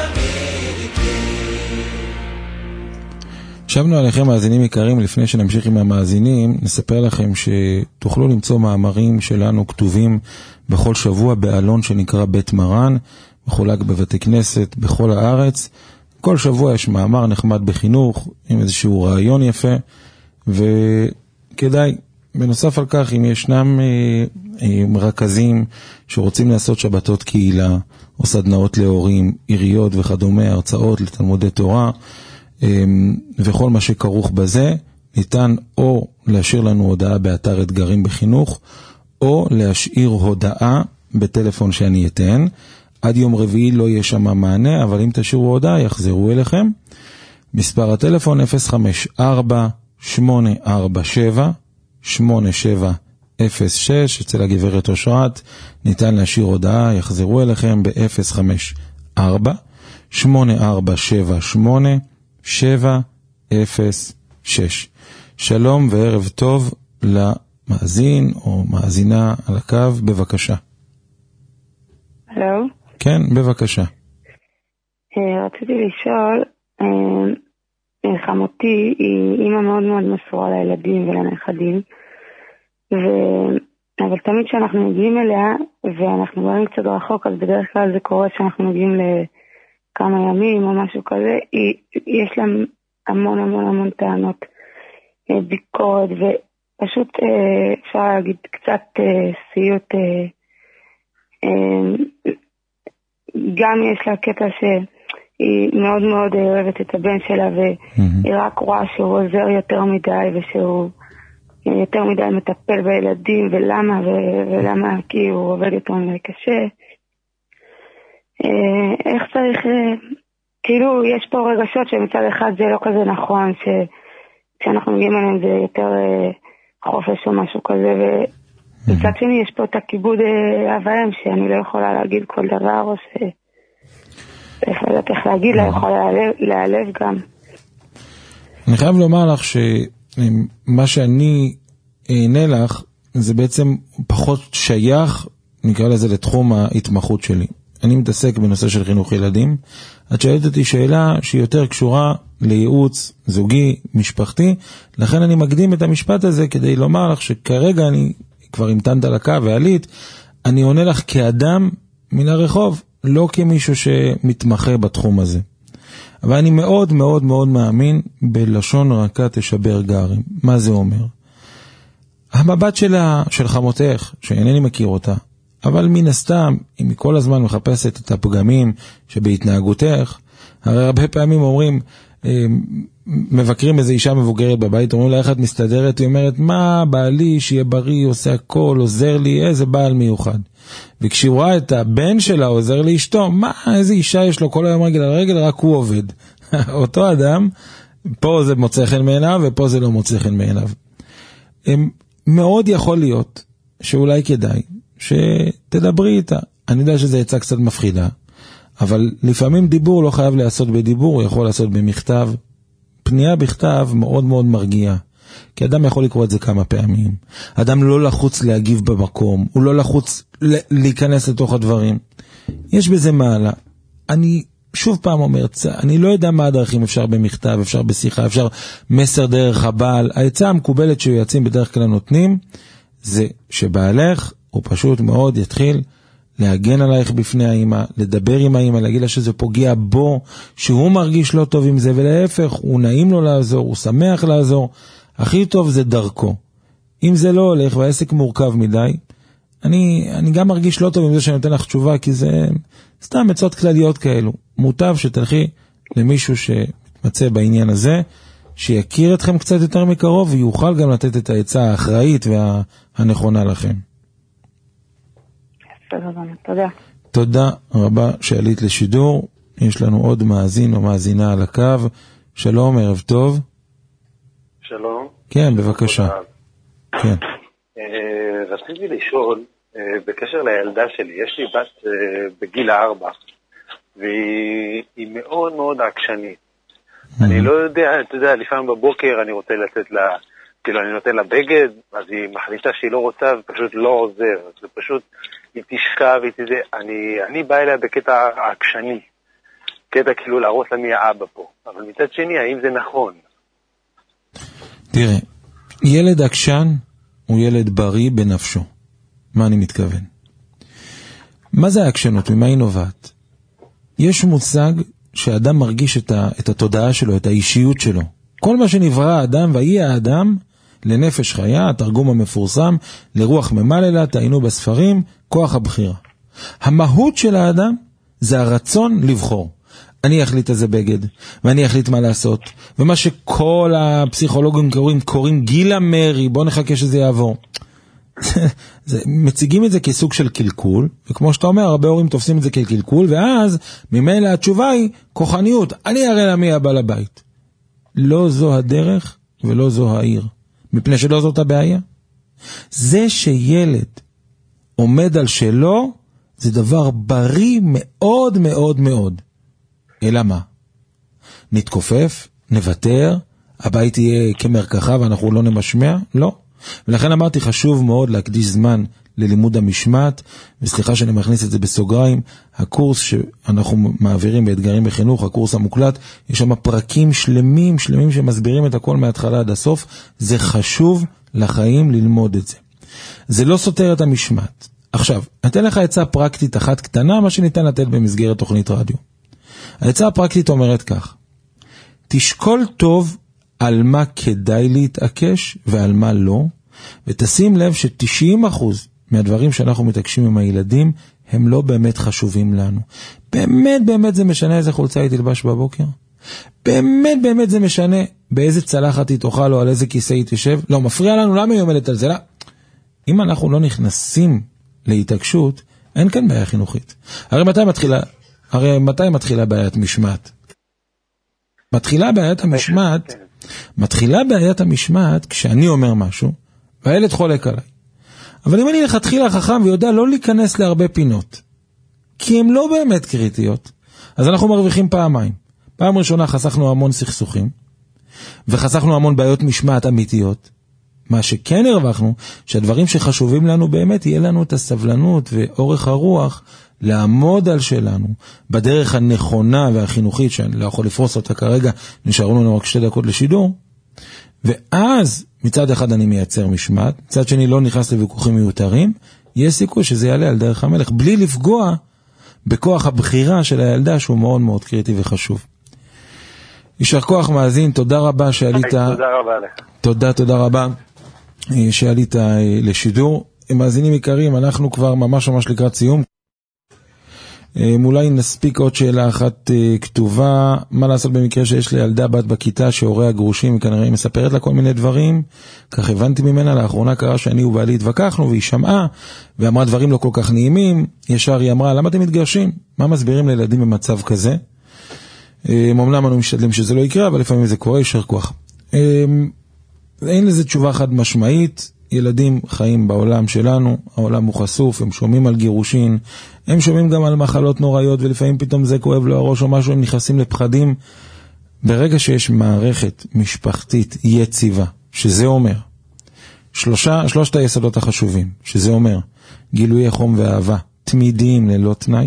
שבנו עליכם מאזינים יקרים. לפני שנמשיך עם המאזינים, נספר לכם שתוכלו למצוא מאמרים שלנו כתובים בכל שבוע באלון שנקרא בית מרן, מחולק בבתי כנסת בכל הארץ. כל שבוע יש מאמר נחמד בחינוך עם איזשהו רעיון יפה, וכדאי בנוסף על כך, אם ישנם אה, אה, מרכזים שרוצים לעשות שבתות קהילה או סדנאות להורים, עיריות וכדומה, הרצאות לתלמודי תורה אה, וכל מה שכרוך בזה, ניתן או להשאיר לנו הודעה באתר אתגרים בחינוך, או להשאיר הודעה בטלפון שאני אתן. עד יום רביעי לא יהיה שם מענה, אבל אם תשאירו הודעה יחזרו אליכם. מספר הטלפון אפס חמש ארבע שמונה ארבע שבע שמונה שבע אפס שש, אצל הגברת אושרת ניתן להשאיר הודעה, יחזרו אליכם ב-אפס חמש ארבע שמונה ארבע שבע שמונה שבע אפס שש. שלום וערב טוב למאזין או מאזינה על הקו, בבקשה. הלו? כן, בבקשה. רציתי לשאול, חמותי היא אימא מאוד מאוד מסורה לילדים ולנכדים, ו... אבל תמיד כשאנחנו מגיעים אליה ואנחנו גרים קצת רחוק, אז בדרך כלל זה קורה שאנחנו מגיעים לכמה ימים או משהו כזה, היא... יש לה המון המון המון טענות, ביקורת, ופשוט אפשר להגיד קצת סיוט. גם יש לה קטע ש... היא מאוד מאוד אוהבת את הבן שלה, והיא רק רואה שהוא עוזר יותר מדי, ושהוא יותר מדי מטפל בילדים, ולמה, ולמה, כי הוא עובד יותר מדי קשה. איך צריך, כאילו יש פה רגשות שמצד אחד זה לא כזה נכון, שכשאנחנו מגיעים עליהם זה יותר חופש או משהו כזה, ובצד שני יש פה את הכיבוד אבהם, שאני לא יכולה להגיד כל דבר, או ש... איך לדעת איך להגיד לה, יכול להיעלב גם. אני חייב לומר לך שמה שאני אענה לך זה בעצם פחות שייך, נקרא לזה, לתחום ההתמחות שלי. אני מתעסק בנושא של חינוך ילדים. את שואלת אותי שאלה שהיא יותר קשורה לייעוץ זוגי, משפחתי, לכן אני מקדים את המשפט הזה כדי לומר לך שכרגע אני כבר המתנת לקו ועלית, אני עונה לך כאדם מן הרחוב, לא כמישהו שמתמחה בתחום הזה. אבל אני מאוד מאוד מאוד מאמין בלשון רכה תשבר גרים. מה זה אומר? המבט שלה, של חמותך, שאינני מכיר אותה, אבל מן הסתם, אם היא כל הזמן מחפשת את הפגמים שבהתנהגותך, הרי הרבה פעמים אומרים, מבקרים איזו אישה מבוגרת בבית, אומרים לה איך את מסתדרת, היא אומרת, מה בעלי שיהיה בריא, עושה הכל, עוזר לי, איזה בעל מיוחד. וכשהיא רואה את הבן שלה עוזר לאשתו, מה, איזה אישה יש לו כל היום רגל על רגל, רק הוא עובד. אותו אדם, פה זה מוצא חן מעיניו, ופה זה לא מוצא חן מעיניו. מאוד יכול להיות שאולי כדאי שתדברי איתה. אני יודע שזה יצא קצת מפחידה, אבל לפעמים דיבור לא חייב לעשות בדיבור, הוא יכול לעשות במכתב. פנייה בכתב מאוד מאוד מרגיעה, כי אדם יכול לקרוא את זה כמה פעמים. אדם לא לחוץ להגיב במקום, הוא לא לחוץ להיכנס לתוך הדברים. יש בזה מעלה. אני שוב פעם אומר, אני לא יודע מה הדרכים, אפשר במכתב, אפשר בשיחה, אפשר מסר דרך הבעל. העצה המקובלת שיועצים בדרך כלל נותנים, זה שבעלך הוא פשוט מאוד יתחיל להגן עלייך בפני האמא, לדבר עם האמא, להגיד לה שזה פוגע בו, שהוא מרגיש לא טוב עם זה, ולהפך, הוא נעים לו לעזור, הוא שמח לעזור. הכי טוב זה דרכו. אם זה לא הולך והעסק מורכב מדי, אני, אני גם מרגיש לא טוב עם זה שאני נותן לך תשובה, כי זה סתם עצות כלליות כאלו. מוטב שתלכי למישהו שמצא בעניין הזה, שיכיר אתכם קצת יותר מקרוב, ויוכל גם לתת את העצה האחראית והנכונה לכם. תודה. תודה רבה שעלית לשידור. יש לנו עוד מאזין או מאזינה על הקו. שלום, ערב טוב. שלום. כן, בבקשה. כן. רציתי לשאול, בקשר לילדה שלי, יש לי בת בגיל הארבע, והיא מאוד מאוד עקשנית. אני לא יודע, אתה יודע, לפעמים בבוקר אני רוצה לתת לה, כאילו אני נותן לה בגד, אז היא מחליטה שהיא לא רוצה ופשוט לא עוזר. זה פשוט, היא תשכב, היא תזה, אני, אני בא אליה בקטע עקשני, קטע כאילו להרוס לה מי האבא פה. אבל מצד שני, האם זה נכון? תראה, ילד עקשן הוא ילד בריא בנפשו. מה אני מתכוון? מה זה העקשנות? ממה היא נובעת? יש מושג שאדם מרגיש את, ה, את התודעה שלו, את האישיות שלו. כל מה שנברא האדם והיא האדם לנפש חיה, התרגום המפורסם, לרוח ממללה, תעיינו בספרים, כוח הבחירה. המהות של האדם זה הרצון לבחור. אני אחליט איזה בגד, ואני אחליט מה לעשות. ומה שכל הפסיכולוגים קוראים, קוראים גיל המרי, בוא נחכה שזה יעבור. זה, מציגים את זה כסוג של קלקול, וכמו שאתה אומר, הרבה הורים תופסים את זה כקלקול, ואז ממילא התשובה היא כוחניות, אני אראה לה מי הבעל הבית. לא זו הדרך ולא זו העיר, מפני שלא זאת הבעיה. זה שילד עומד על שלו, זה דבר בריא מאוד מאוד מאוד. אלא מה? נתכופף, נוותר, הבית יהיה כמרקחה ואנחנו לא נמשמע? לא. ולכן אמרתי חשוב מאוד להקדיש זמן ללימוד המשמעת, וסליחה שאני מכניס את זה בסוגריים, הקורס שאנחנו מעבירים באתגרים בחינוך, הקורס המוקלט, יש שם פרקים שלמים, שלמים שמסבירים את הכל מההתחלה עד הסוף, זה חשוב לחיים ללמוד את זה. זה לא סותר את המשמעת. עכשיו, נתן לך עצה פרקטית אחת קטנה, מה שניתן לתת במסגרת תוכנית רדיו. העצה הפרקטית אומרת כך, תשקול טוב על מה כדאי להתעקש ועל מה לא, ותשים לב ש-תשעים אחוז מהדברים שאנחנו מתעקשים עם הילדים, הם לא באמת חשובים לנו. באמת באמת זה משנה איזה חולצה היא תלבש בבוקר? באמת באמת זה משנה באיזה צלחת היא תאכל או על איזה כיסא היא תשב? לא, מפריע לנו, למה היא עומדת על זה? לא. אם אנחנו לא נכנסים להתעקשות, אין כאן בעיה חינוכית. הרי מתי מתחילה, הרי מתי מתחילה בעיית משמעת? מתחילה בעיית המשמעת, מתחילה בעיית המשמעת כשאני אומר משהו, והילד חולק עליי. אבל אם אני לכתחילה חכם ויודע לא להיכנס להרבה פינות, כי הן לא באמת קריטיות, אז אנחנו מרוויחים פעמיים. פעם ראשונה חסכנו המון סכסוכים, וחסכנו המון בעיות משמעת אמיתיות. מה שכן הרווחנו, שהדברים שחשובים לנו באמת, יהיה לנו את הסבלנות ואורך הרוח לעמוד על שלנו, בדרך הנכונה והחינוכית, שאני לא יכול לפרוס אותה כרגע, נשארו לנו רק שתי דקות לשידור, ואז מצד אחד אני מייצר משמעת, מצד שני לא נכנס לוויכוחים מיותרים, יש סיכוי שזה יעלה על דרך המלך, בלי לפגוע בכוח הבחירה של הילדה, שהוא מאוד מאוד קריטי וחשוב. יישר כוח מאזין, תודה רבה שעלית. תודה רבה לך. תודה, תודה רבה שעלית לשידור. מאזינים יקרים, אנחנו כבר ממש ממש לקראת סיום. אולי נספיק עוד שאלה אחת כתובה, מה לעשות במקרה שיש לי ילדה בת בכיתה שהורי הגרושים כנראה היא מספרת לה כל מיני דברים, כך הבנתי ממנה, לאחרונה קרה שאני ובעלי התווכחנו והיא שמעה ואמרה דברים לא כל כך נעימים, ישר היא אמרה, למה אתם מתגרשים? מה מסבירים לילדים במצב כזה? אמנם אנו משתדלים שזה לא יקרה, אבל לפעמים זה קורה, יישר כוח. אין לזה תשובה חד משמעית, ילדים חיים בעולם שלנו, העולם הוא חשוף, הם שומעים על גירושין, הם שומעים גם על מחלות נוראיות, ולפעמים פתאום זה כואב לו הראש או משהו, הם נכנסים לפחדים. ברגע שיש מערכת משפחתית יציבה, שזה אומר, שלושה, שלושת היסודות החשובים, שזה אומר, גילוי חום ואהבה, תמידיים ללא תנאי,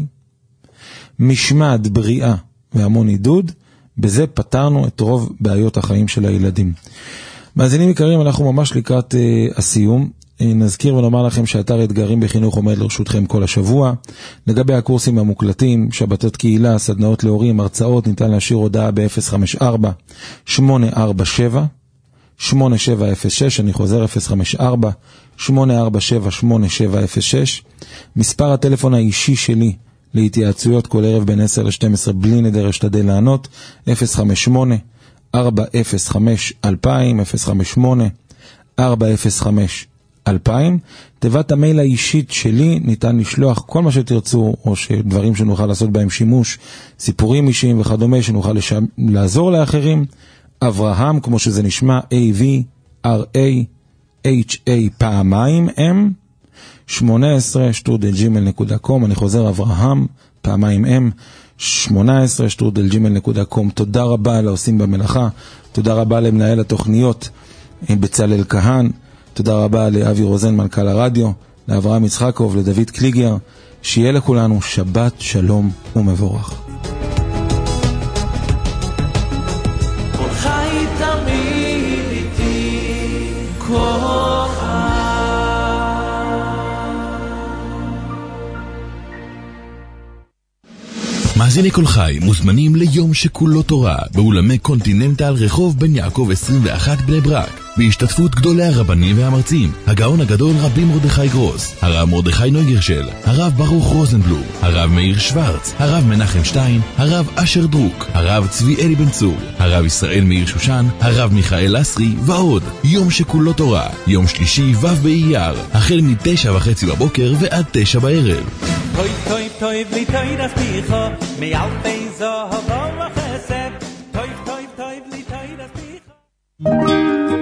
משמעת בריאה והמון עידוד, בזה פתרנו את רוב בעיות החיים של הילדים. מאזינים יקרים, אנחנו ממש לקראת uh, הסיום. Uh, נזכיר ונאמר לכם שאתר אתגרים בחינוך עומד לרשותכם כל השבוע. לגבי הקורסים המוקלטים, שבתות קהילה, סדנאות להורים, הרצאות, ניתן להשאיר הודעה ב-אפס חמש ארבע שמונה ארבע שבע שמונה שבע אפס שש, אני חוזר אפס חמש ארבע שמונה ארבע שבע שמונה שבע אפס שש. מספר הטלפון האישי שלי להתייעצויות כל ערב בין עשר ל-שתים עשרה בלי נדר אשתדל לענות, אפס חמש שמונה ארבע אפס חמש אלפיים, אפס חמש שמונה ארבע אפס חמש אלפיים. תיבת המייל האישית שלי ניתן לשלוח כל מה שתרצו, או שדברים שנוכל לעשות בהם שימוש, סיפורים אישיים וכדומה שנוכל לש... לעזור לאחרים. אברהם, כמו שזה נשמע, A-V-R-A-H-A פעמיים M, שמונה עשרה שטרודל ג'ימייל נקודה קום. אני חוזר, אברהם פעמיים M, שמונה עשרה שטרודל ג'ימייל נקודה קום. תודה רבה לעושים במלאכה, תודה רבה למנהל התוכניות בצלאל כהן, תודה רבה לאבי רוזן מנכ"ל הרדיו, לאברהם יצחקוב, לדוד קליגר. שיהיה לכולנו שבת שלום ומבורך. כל חי תמיד איתי כוחה. מאזיני כל חי מוזמנים ליום שכולו תורה באולמי קונטיננטל רחוב בן יעקב עשרים ואחת בני ברק, בהשתתפות גדולי הרבנים והמרצים, הגאון הגדול רבי מרדכי גרוס, הרב מרדכי נויגרשל, הרב ברוך רוזנבלום, הרב מאיר שוורץ, הרב מנחם שטיין, הרב אשר דרוק, הרב צבי אלי בן צור, הרב ישראל מאיר שושן, הרב מיכאל לסרי ועוד. יום שכולו תורה, יום שלישי ו' באייר, החל מתשע וחצי בבוקר ועד תשע בערב. טוי טוי טוי בלי טוי דפתיחו מאלפי זהב וחסד, טוי טוי טוי בלי טוי דפתיחו.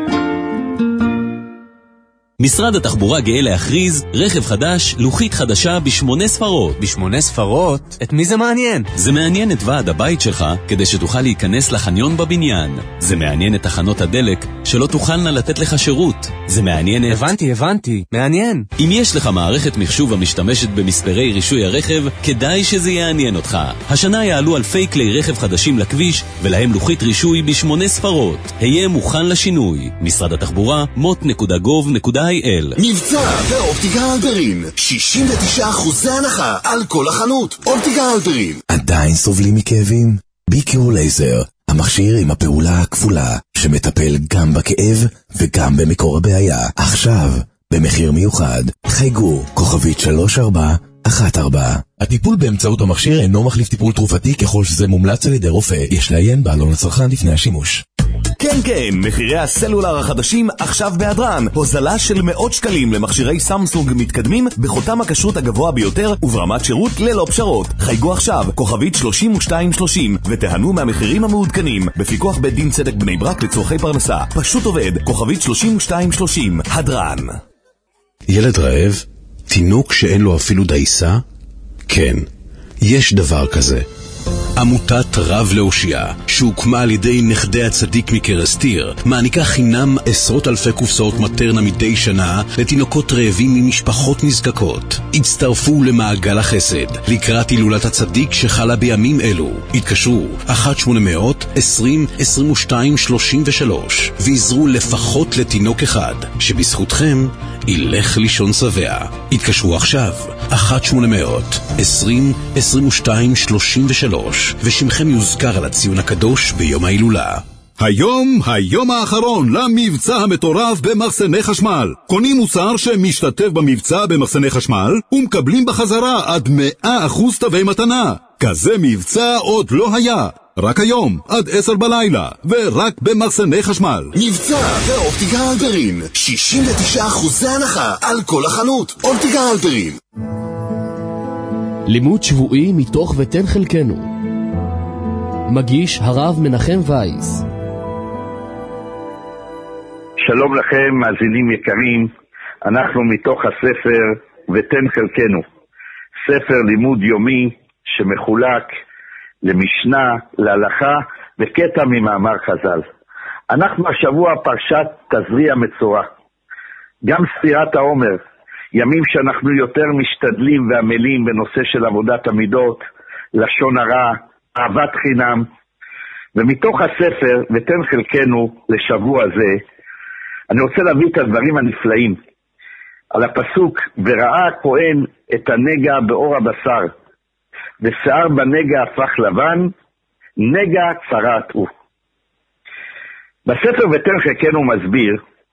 משרד התחבורה גאה להכריז רכב חדש, לוחית חדשה בשמונה ספרות. בשמונה ספרות? את מי זה מעניין? זה מעניין את ועד הבית שלך, כדי שתוכל להיכנס לחניון בבניין. זה מעניין את תחנות הדלק, שלא תוכלנה לתת לך שירות. זה מעניין את... הבנתי, הבנתי. מעניין. אם יש לך מערכת מחשוב המשתמשת במספרי רישוי הרכב, כדאי שזה יעניין אותך. השנה יעלו אלפי כלי רכב חדשים לכביש, ולהם לוחית רישוי בשמונה ספרות. היה מוכן לשינוי. משרד התחבורה, מוט נקודה גוב נקודה איי אל. מבצע באופטיקה אלפרין, שישים ותשעה אחוזי הנחה על כל החנות. אופטיקה אלפרין. עדיין סובלים מכאבים? ביקיור לייזר, המכשיר עם הפעולה הכפולה, שמטפל גם בכאב וגם במקור הבעיה. עכשיו, במחיר מיוחד, חייגו, כוכבית שלוש ארבע אחת ארבע. הטיפול באמצעות המכשיר אינו מחליף טיפול תרופתי ככל שזה מומלץ על ידי רופא. יש לעיין בעלון לצרכן לפני השימוש. כן כן, מחירי הסלולר החדשים עכשיו בהדרן. הוזלה של מאות שקלים למכשירי סמסונג מתקדמים בחותם הכשרות הגבוה ביותר וברמת שירות ללא פשרות. חייגו עכשיו, כוכבית שלושים ושתיים שלושים, ותיהנו מהמחירים המעודכנים. בפיקוח בית דין צדק בני ברק לצורכי פרנסה. פשוט עובד, כוכבית שלושים ושתיים שלושים. הדרן. ילד רעב? תינוק שאין לו אפילו דייסה? כן, יש דבר כזה. עמותת רב להושיע, שהוקמה על ידי נכדי הצדיק מקרסטיר, מעניקה חינם עשרות אלפי קופסאות מטרנה מדי שנה לתינוקות רעבים ממשפחות נזקקות. הצטרפו למעגל החסד לקראת הילולת הצדיק שחלה בימים אלו. התקשרו אחת שמונה אפס אפס עשרים עשרים ושתיים שלושים ושלוש ועזרו לפחות לתינוק אחד, שבזכותכם ילך לישון שבע. התקשרו עכשיו אחת שמונה אפס אפס עשרים עשרים ושתיים שלושים ושלוש ושמכם יוזכר על הציון הקדוש ביום ההילולה. היום, היום האחרון למבצע המטורף במחסני חשמל. קונים מוצר שמשתתף במבצע במחסני חשמל ומקבלים בחזרה עד מאה אחוז תווי מתנה. כזה מבצע עוד לא היה. רק היום, עד עשר בלילה, ורק במחסני חשמל. מבצע באופטיקה הלפרין, שישים ותשעה אחוזי הנחה על כל החנות. אופטיקה הלפרין. לימוד שבועי מתוך ותן חלקנו. מגיש הרב מנחם וייס. שלום לכם, מאזינים יקרים. אנחנו מתוך הספר ותן חלקנו. ספר לימוד יומי שמחולק למשנה, להלכה וקטע ממאמר חז"ל. אנחנו השבוע פרשת תזריע מצורע. גם ספירת העומר, ימים שאנחנו יותר משתדלים ועמלים בנושא של עבודת המידות, לשון הרע, אהבת חינם. ומתוך הספר ותן חלקנו לשבוע זה, אני רוצה להביא את הדברים הנפלאים. על הפסוק, וראה הכהן את הנגע באור הבשר, ושיער בנגע הפך לבן, נגע צרעת הוא. בספר ותן חלקנו מסביר,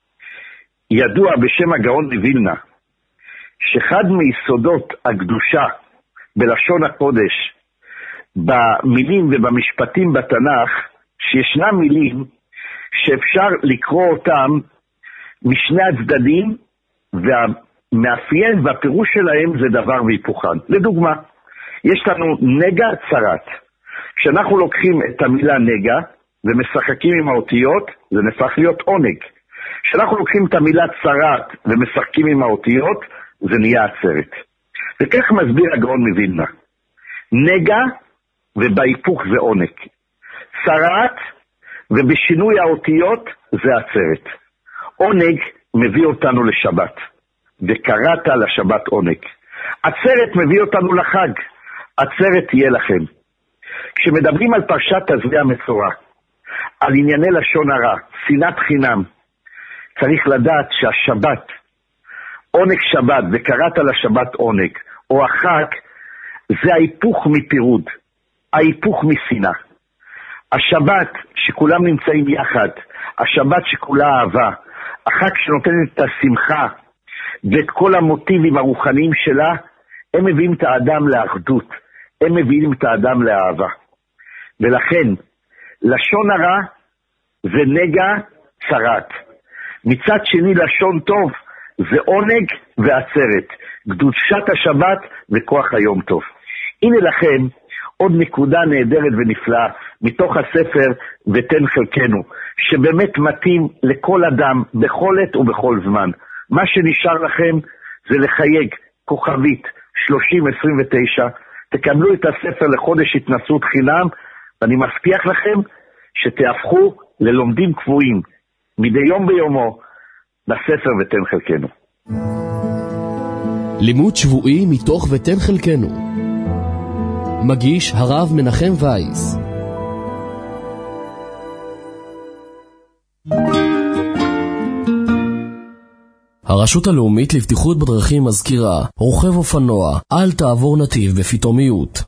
ידוע בשם הגאון מווילנה, שאחד מיסודות הקדושה בלשון הקודש, במילים ובמשפטים בתנ"ך, שישנם מילים שאפשר לקרוא אותם משני הצדדים, והמאפיין והפירוש שלהם זה דבר והיפוכן. לדוגמה, יש לנו נגע צרת. כשאנחנו לוקחים את המילה נגע ומשחקים עם האותיות, זה נפך להיות עונג. כשאנחנו לוקחים את המילה צרת ומשחקים עם האותיות, זה נהיה עצרת. וכך מסביר הגאון מווילנה. נגע ובהיפוך זה עונג. צרת ובשינוי האותיות זה עצרת. עונג מביא אותנו לשבת. וקראת לשבת עונג. עצרת מביא אותנו לחג. עצרת תהיה לכם. כשמדברים על פרשת תזריע מצורע, על ענייני לשון הרע, שנאת חינם, צריך לדעת שהשבת, עונג שבת, וקראת לשבת עונג, או החג, זה ההיפוך מפירוד, ההיפוך משנאה. השבת שכולם נמצאים יחד, השבת שכולה אהבה, החג שנותנת את השמחה, ואת כל המוטיבים הרוחניים שלה, הם מביאים את האדם לאחדות, הם מביאים את האדם לאהבה. ולכן, לשון הרע זה נגע צרת. מצד שני, לשון טוב זה עונג ועצרת, קדושת השבת וכוח היום טוב. הנה לכם עוד נקודה נהדרת ונפלאה מתוך הספר ותן חלקנו, שבאמת מתאים לכל אדם בכל עת ובכל זמן. מה שנשאר לכם זה לחייג כוכבית שלושים עשרים ותשע, תקבלו את הספר לחודש התנסות חינם, ואני מבטיח לכם שתהפכו ללומדים קבועים מדי יום ביומו בספר ותן חלקנו. לימוד שבועי מתוך ותן חלקנו. מגיש הרב מנחם וייס. הרשות הלאומית לבטיחות בדרכים מזכירה, רוכב אופנוע, אל תעבור נתיב בפתאומיות.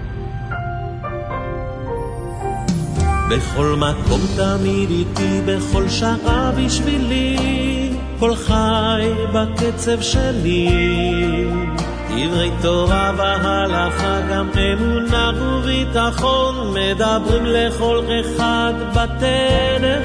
בכל מקום תמיד איתי, בכל שעה בשבילי, כל חי בקצב שלי. דברי תורה והלכה, גם אמונה וביטחון, מדברים לכל אחד בדרך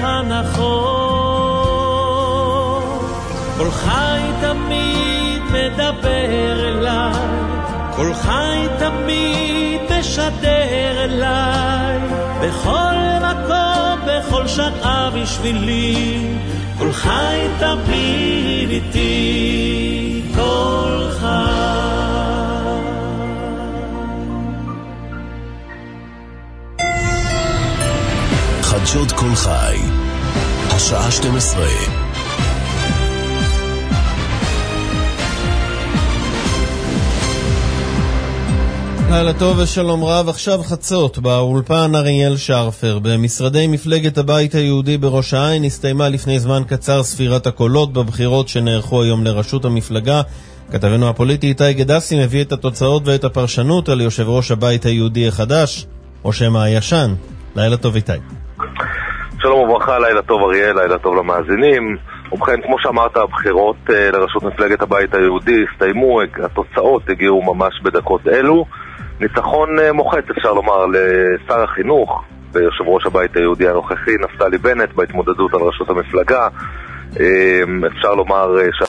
הנכון. כל חי תמיד מדבר אליי, כל חי תמיד משדר אליי, בכל מקום, בכל שעה בשבילי, כל חי תמיד איתי, כל חי. חדשות כל חי. השעה שתים עשרה. לילה טוב ושלום רב, עכשיו חצות באולפן אריאל שרפר. במשרדי מפלגת הבית היהודי בראש העין הסתיימה לפני זמן קצר ספירת הקולות בבחירות שנערכו היום לראשות המפלגה. כתבנו הפוליטי איתי גדסי מביא את התוצאות ואת הפרשנות על יושב ראש הבית היהודי החדש, או שמה הישן. לילה טוב איתי. שלום וברכה, לילה טוב אריאל, לילה טוב למאזינים. ובכן, כמו שאמרת, הבחירות לראשות מפלגת הבית היהודי הסתיימו, התוצאות הגיעו ממש בדקות אלו. ניצחון מוחץ, אפשר לומר, לשר החינוך ויושב ראש הבית היהודי הנוכחי, נפתלי בנט, בהתמודדות על ראשות המפלגה. אפשר לומר